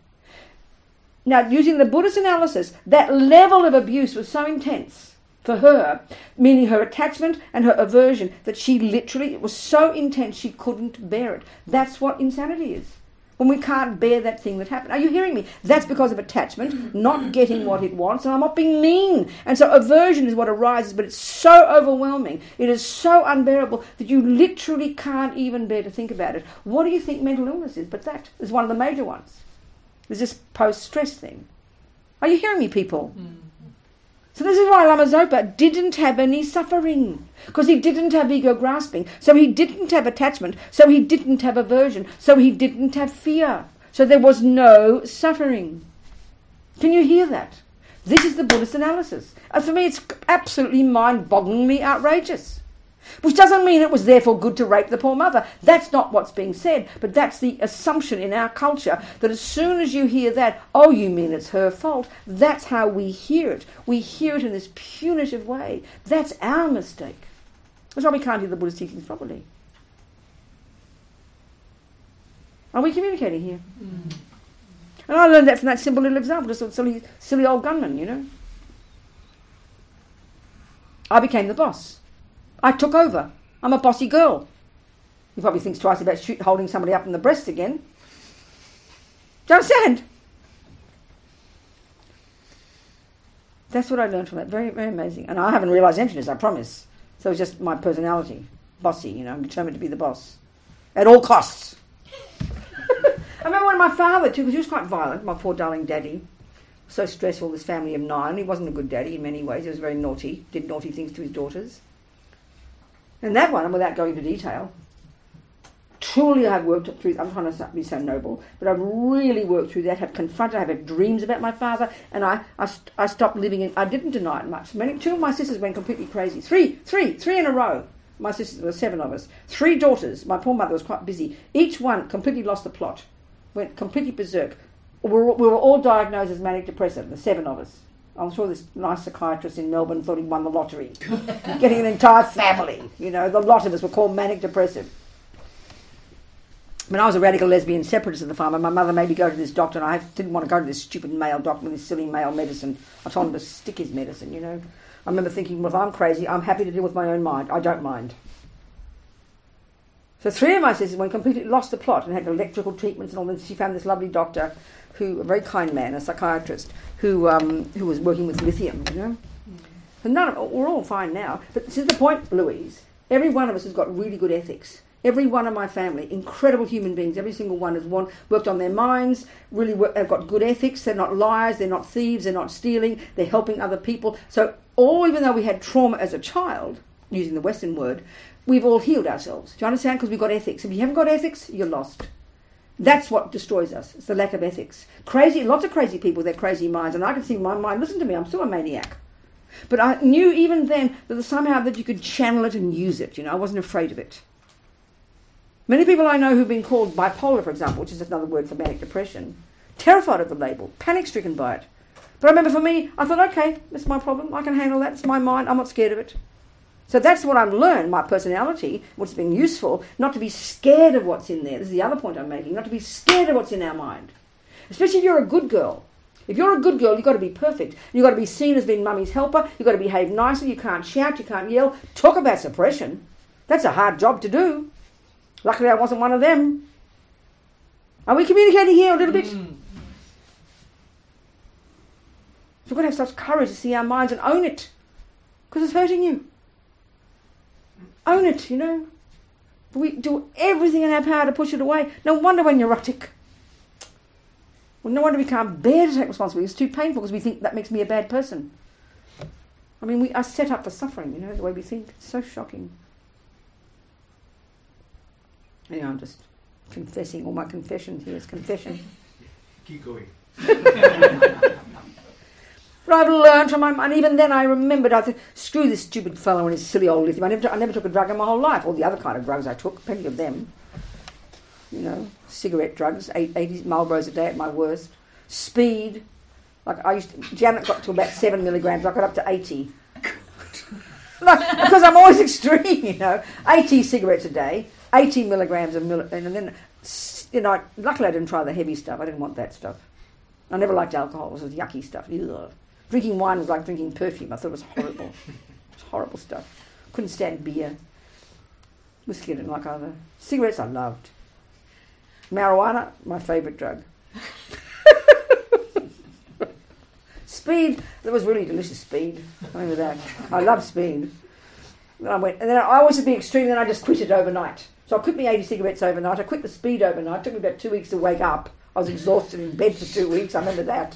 Now, using the Buddhist analysis, that level of abuse was so intense for her, meaning her attachment and her aversion, that she literally, it was so intense she couldn't bear it. That's what insanity is. When we can't bear that thing that happened. Are you hearing me? That's because of attachment, not getting what it wants, and I'm not being mean. And so aversion is what arises, but it's so overwhelming, it is so unbearable that you literally can't even bear to think about it. What do you think mental illness is? But that is one of the major ones. There's this post-stress thing. Are you hearing me, people? Mm. So this is why Lama Zopa didn't have any suffering, because he didn't have ego grasping, so he didn't have attachment, so he didn't have aversion, so he didn't have fear. So there was no suffering. Can you hear that? This is the Buddhist analysis. And for me, it's absolutely mind-bogglingly outrageous. Which doesn't mean it was therefore good to rape the poor mother. That's not what's being said. But that's the assumption in our culture, that as soon as you hear that, oh, you mean it's her fault. That's how we hear it. We hear it in this punitive way. That's our mistake. That's why we can't hear the Buddhist teachings properly. Are we communicating here? Mm. And I learned that from that simple little example, just a silly, silly old gunman, you know. I became the boss. I took over. I'm a bossy girl. He probably thinks twice about shoot, holding somebody up in the breast again. Do you understand? That's what I learned from that. Very, very amazing. And I haven't realised emptiness, I promise. So it's just my personality. Bossy, you know. I'm determined to be the boss. At all costs. I remember when my father, too, because he was quite violent, my poor darling daddy. So stressful, this family of nine. He wasn't a good daddy in many ways. He was very naughty. Did naughty things to his daughters. And that one, without going into detail, truly I've worked through, I'm trying to be so noble, but I've really worked through that, have confronted, I've had dreams about my father, and I, I, I stopped living in, I didn't deny it much. Many, two of my sisters went completely crazy. Three, three, three in a row. My sisters, there were seven of us. Three daughters, my poor mother was quite busy. Each one completely lost the plot, went completely berserk. We were, we were all diagnosed as manic depressive, the seven of us. I'm sure this nice psychiatrist in Melbourne thought he won the lottery. Getting an entire family, you know, the lot of us were called manic depressive. When I was a radical lesbian separatist at the farm, and my mother made me go to this doctor, and I didn't want to go to this stupid male doctor with this silly male medicine. I told him to stick his medicine, you know. I remember thinking, well, if I'm crazy, I'm happy to deal with my own mind. I don't mind. So three of my sisters went completely lost the plot and had electrical treatments and all this. She found this lovely doctor, who a very kind man, a psychiatrist, who um, who was working with lithium, you know. Mm. And none of we're all fine now. But this is the point, Louise. Every one of us has got really good ethics. Every one of my family, incredible human beings. Every single one has won, worked on their minds. Really, work, they've got good ethics. They're not liars. They're not thieves. They're not stealing. They're helping other people. So, all even though we had trauma as a child, using the Western word, we've all healed ourselves. Do you understand? Because we've got ethics. If you haven't got ethics, you're lost. That's what destroys us. It's the lack of ethics. Crazy, lots of crazy people with their crazy minds, and I can see my mind, listen to me, I'm still a maniac. But I knew even then that somehow that you could channel it and use it, you know, I wasn't afraid of it. Many people I know who've been called bipolar, for example, which is another word for manic depression, terrified of the label, panic-stricken by it. But I remember for me, I thought, okay, that's my problem, I can handle that, it's my mind, I'm not scared of it. So that's what I've learned, my personality, what's been useful, not to be scared of what's in there. This is the other point I'm making, not to be scared of what's in our mind. Especially if you're a good girl. If you're a good girl, you've got to be perfect. You've got to be seen as being mummy's helper. You've got to behave nicely. You can't shout. You can't yell. Talk about suppression. That's a hard job to do. Luckily, I wasn't one of them. Are we communicating here a little bit? Mm. We've got to have such courage to see our minds and own it. Because it's hurting you. Own it, you know. We do everything in our power to push it away. No wonder we're neurotic. Well, no wonder we can't bear to take responsibility. It's too painful because we think that makes me a bad person. I mean, we are set up for suffering, you know, the way we think. It's so shocking. Anyway, I'm just confessing. All my confessions here is confession. Keep going. But I've learned from my, and even then I remembered, I thought, screw this stupid fellow and his silly old lithium. I never, I never took a drug in my whole life. All the other kind of drugs I took, plenty of them. You know, cigarette drugs, eight, eighty Marlboros a day at my worst. Speed, like I used to, Janet got to about seven milligrams, I got up to eighty. Like, because I'm always extreme, you know. eighty cigarettes a day, eighty milligrams of mil, and then, you know, luckily I didn't try the heavy stuff. I didn't want that stuff. I never liked alcohol. It was yucky stuff. Ugh. Drinking wine was like drinking perfume. I thought it was horrible. It was horrible stuff. Couldn't stand beer. Whiskey I didn't like either. Cigarettes I loved. Marijuana, my favourite drug. Speed, that was really delicious speed. I remember that. I love speed. Then I went, and then I always would be extreme, then I just quit it overnight. So I quit me eighty cigarettes overnight. I quit the speed overnight. It took me about two weeks to wake up. I was exhausted in bed for two weeks. I remember that.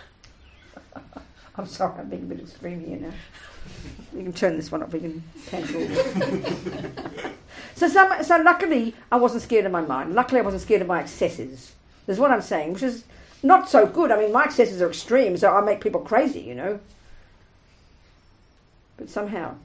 I'm sorry, I'm being a bit extreme here now. You can turn this one up, we can cancel. so, some, so luckily, I wasn't scared of my mind. Luckily, I wasn't scared of my excesses. That's what I'm saying, which is not so good. I mean, my excesses are extreme, so I make people crazy, you know. But somehow,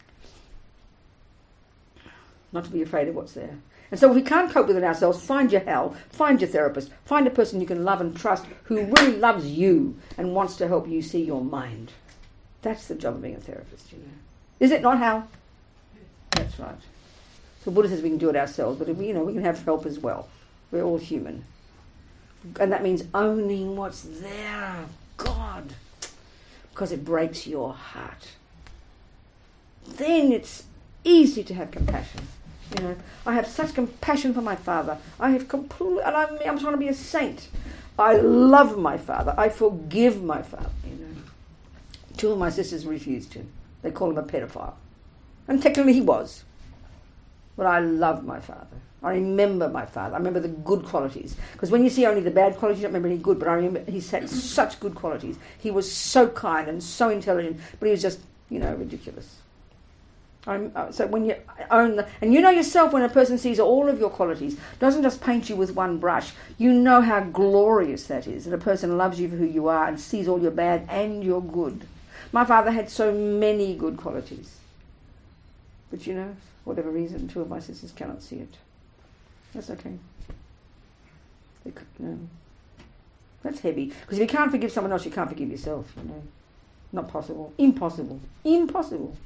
not to be afraid of what's there. And so if we can't cope with it ourselves, find your hell, find your therapist, find a person you can love and trust who really loves you and wants to help you see your mind. That's the job of being a therapist, you know. Is it not, Hal? That's right. So Buddha says we can do it ourselves, but if we, you know, we can have help as well. We're all human. And that means owning what's there, God, because it breaks your heart. Then it's easy to have compassion. You know, I have such compassion for my father. I have complete, and I'm, I'm trying to be a saint. I love my father. I forgive my father. You know, two of my sisters refused to. They call him a pedophile, and technically he was. But I love my father. I remember my father. I remember the good qualities. Because when you see only the bad qualities, you don't remember any good. But I remember he had such good qualities. He was so kind and so intelligent, but he was just, you know, ridiculous. I'm, uh, so when you own the, and you know yourself when a person sees all of your qualities, doesn't just paint you with one brush, you know how glorious that is, that a person loves you for who you are and sees all your bad and your good. My father had so many good qualities. But you know, for whatever reason, two of my sisters cannot see it. That's okay. They could, no. That's heavy. Because if you can't forgive someone else, you can't forgive yourself, you know. Not possible. Impossible. Impossible.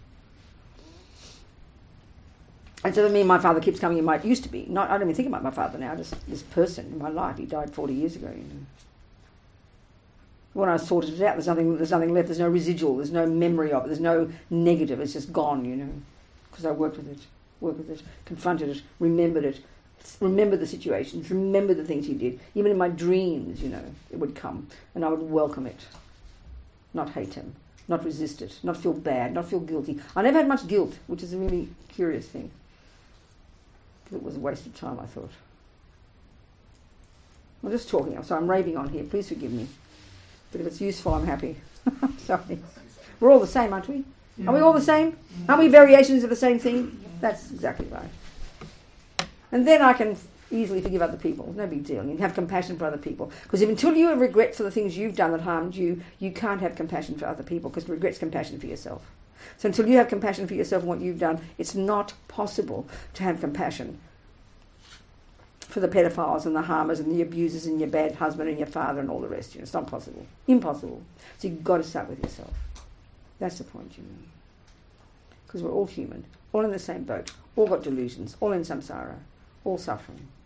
And so me and my father keeps coming in my, it used to be, not, I don't even think about my father now, just this person in my life. He died forty years ago, you know. When I sorted it out, there's nothing, there's nothing left, there's no residual, there's no memory of it, there's no negative, it's just gone, you know. Because I worked with it, worked with it, confronted it, remembered it, remembered the situations, remembered the things he did. Even in my dreams, you know, it would come, and I would welcome it, not hate him, not resist it, not feel bad, not feel guilty. I never had much guilt, which is a really curious thing. It was a waste of time, I thought. I'm just talking, I'm sorry, I'm raving on here, please forgive me. But if it's useful, I'm happy. Sorry. We're all the same, aren't we? Are we all the same? Aren't we variations of the same thing? That's exactly right. And then I can easily forgive other people. No big deal. You can have compassion for other people. Because if until you have regret for the things you've done that harmed you, you can't have compassion for other people, because regret's compassion for yourself. So until you have compassion for yourself and what you've done, it's not possible to have compassion for the pedophiles and the harmers and the abusers and your bad husband and your father and all the rest. You know, it's not possible. Impossible. So you've got to start with yourself. That's the point, you know. Because we're all human, all in the same boat, all got delusions, all in samsara, all suffering.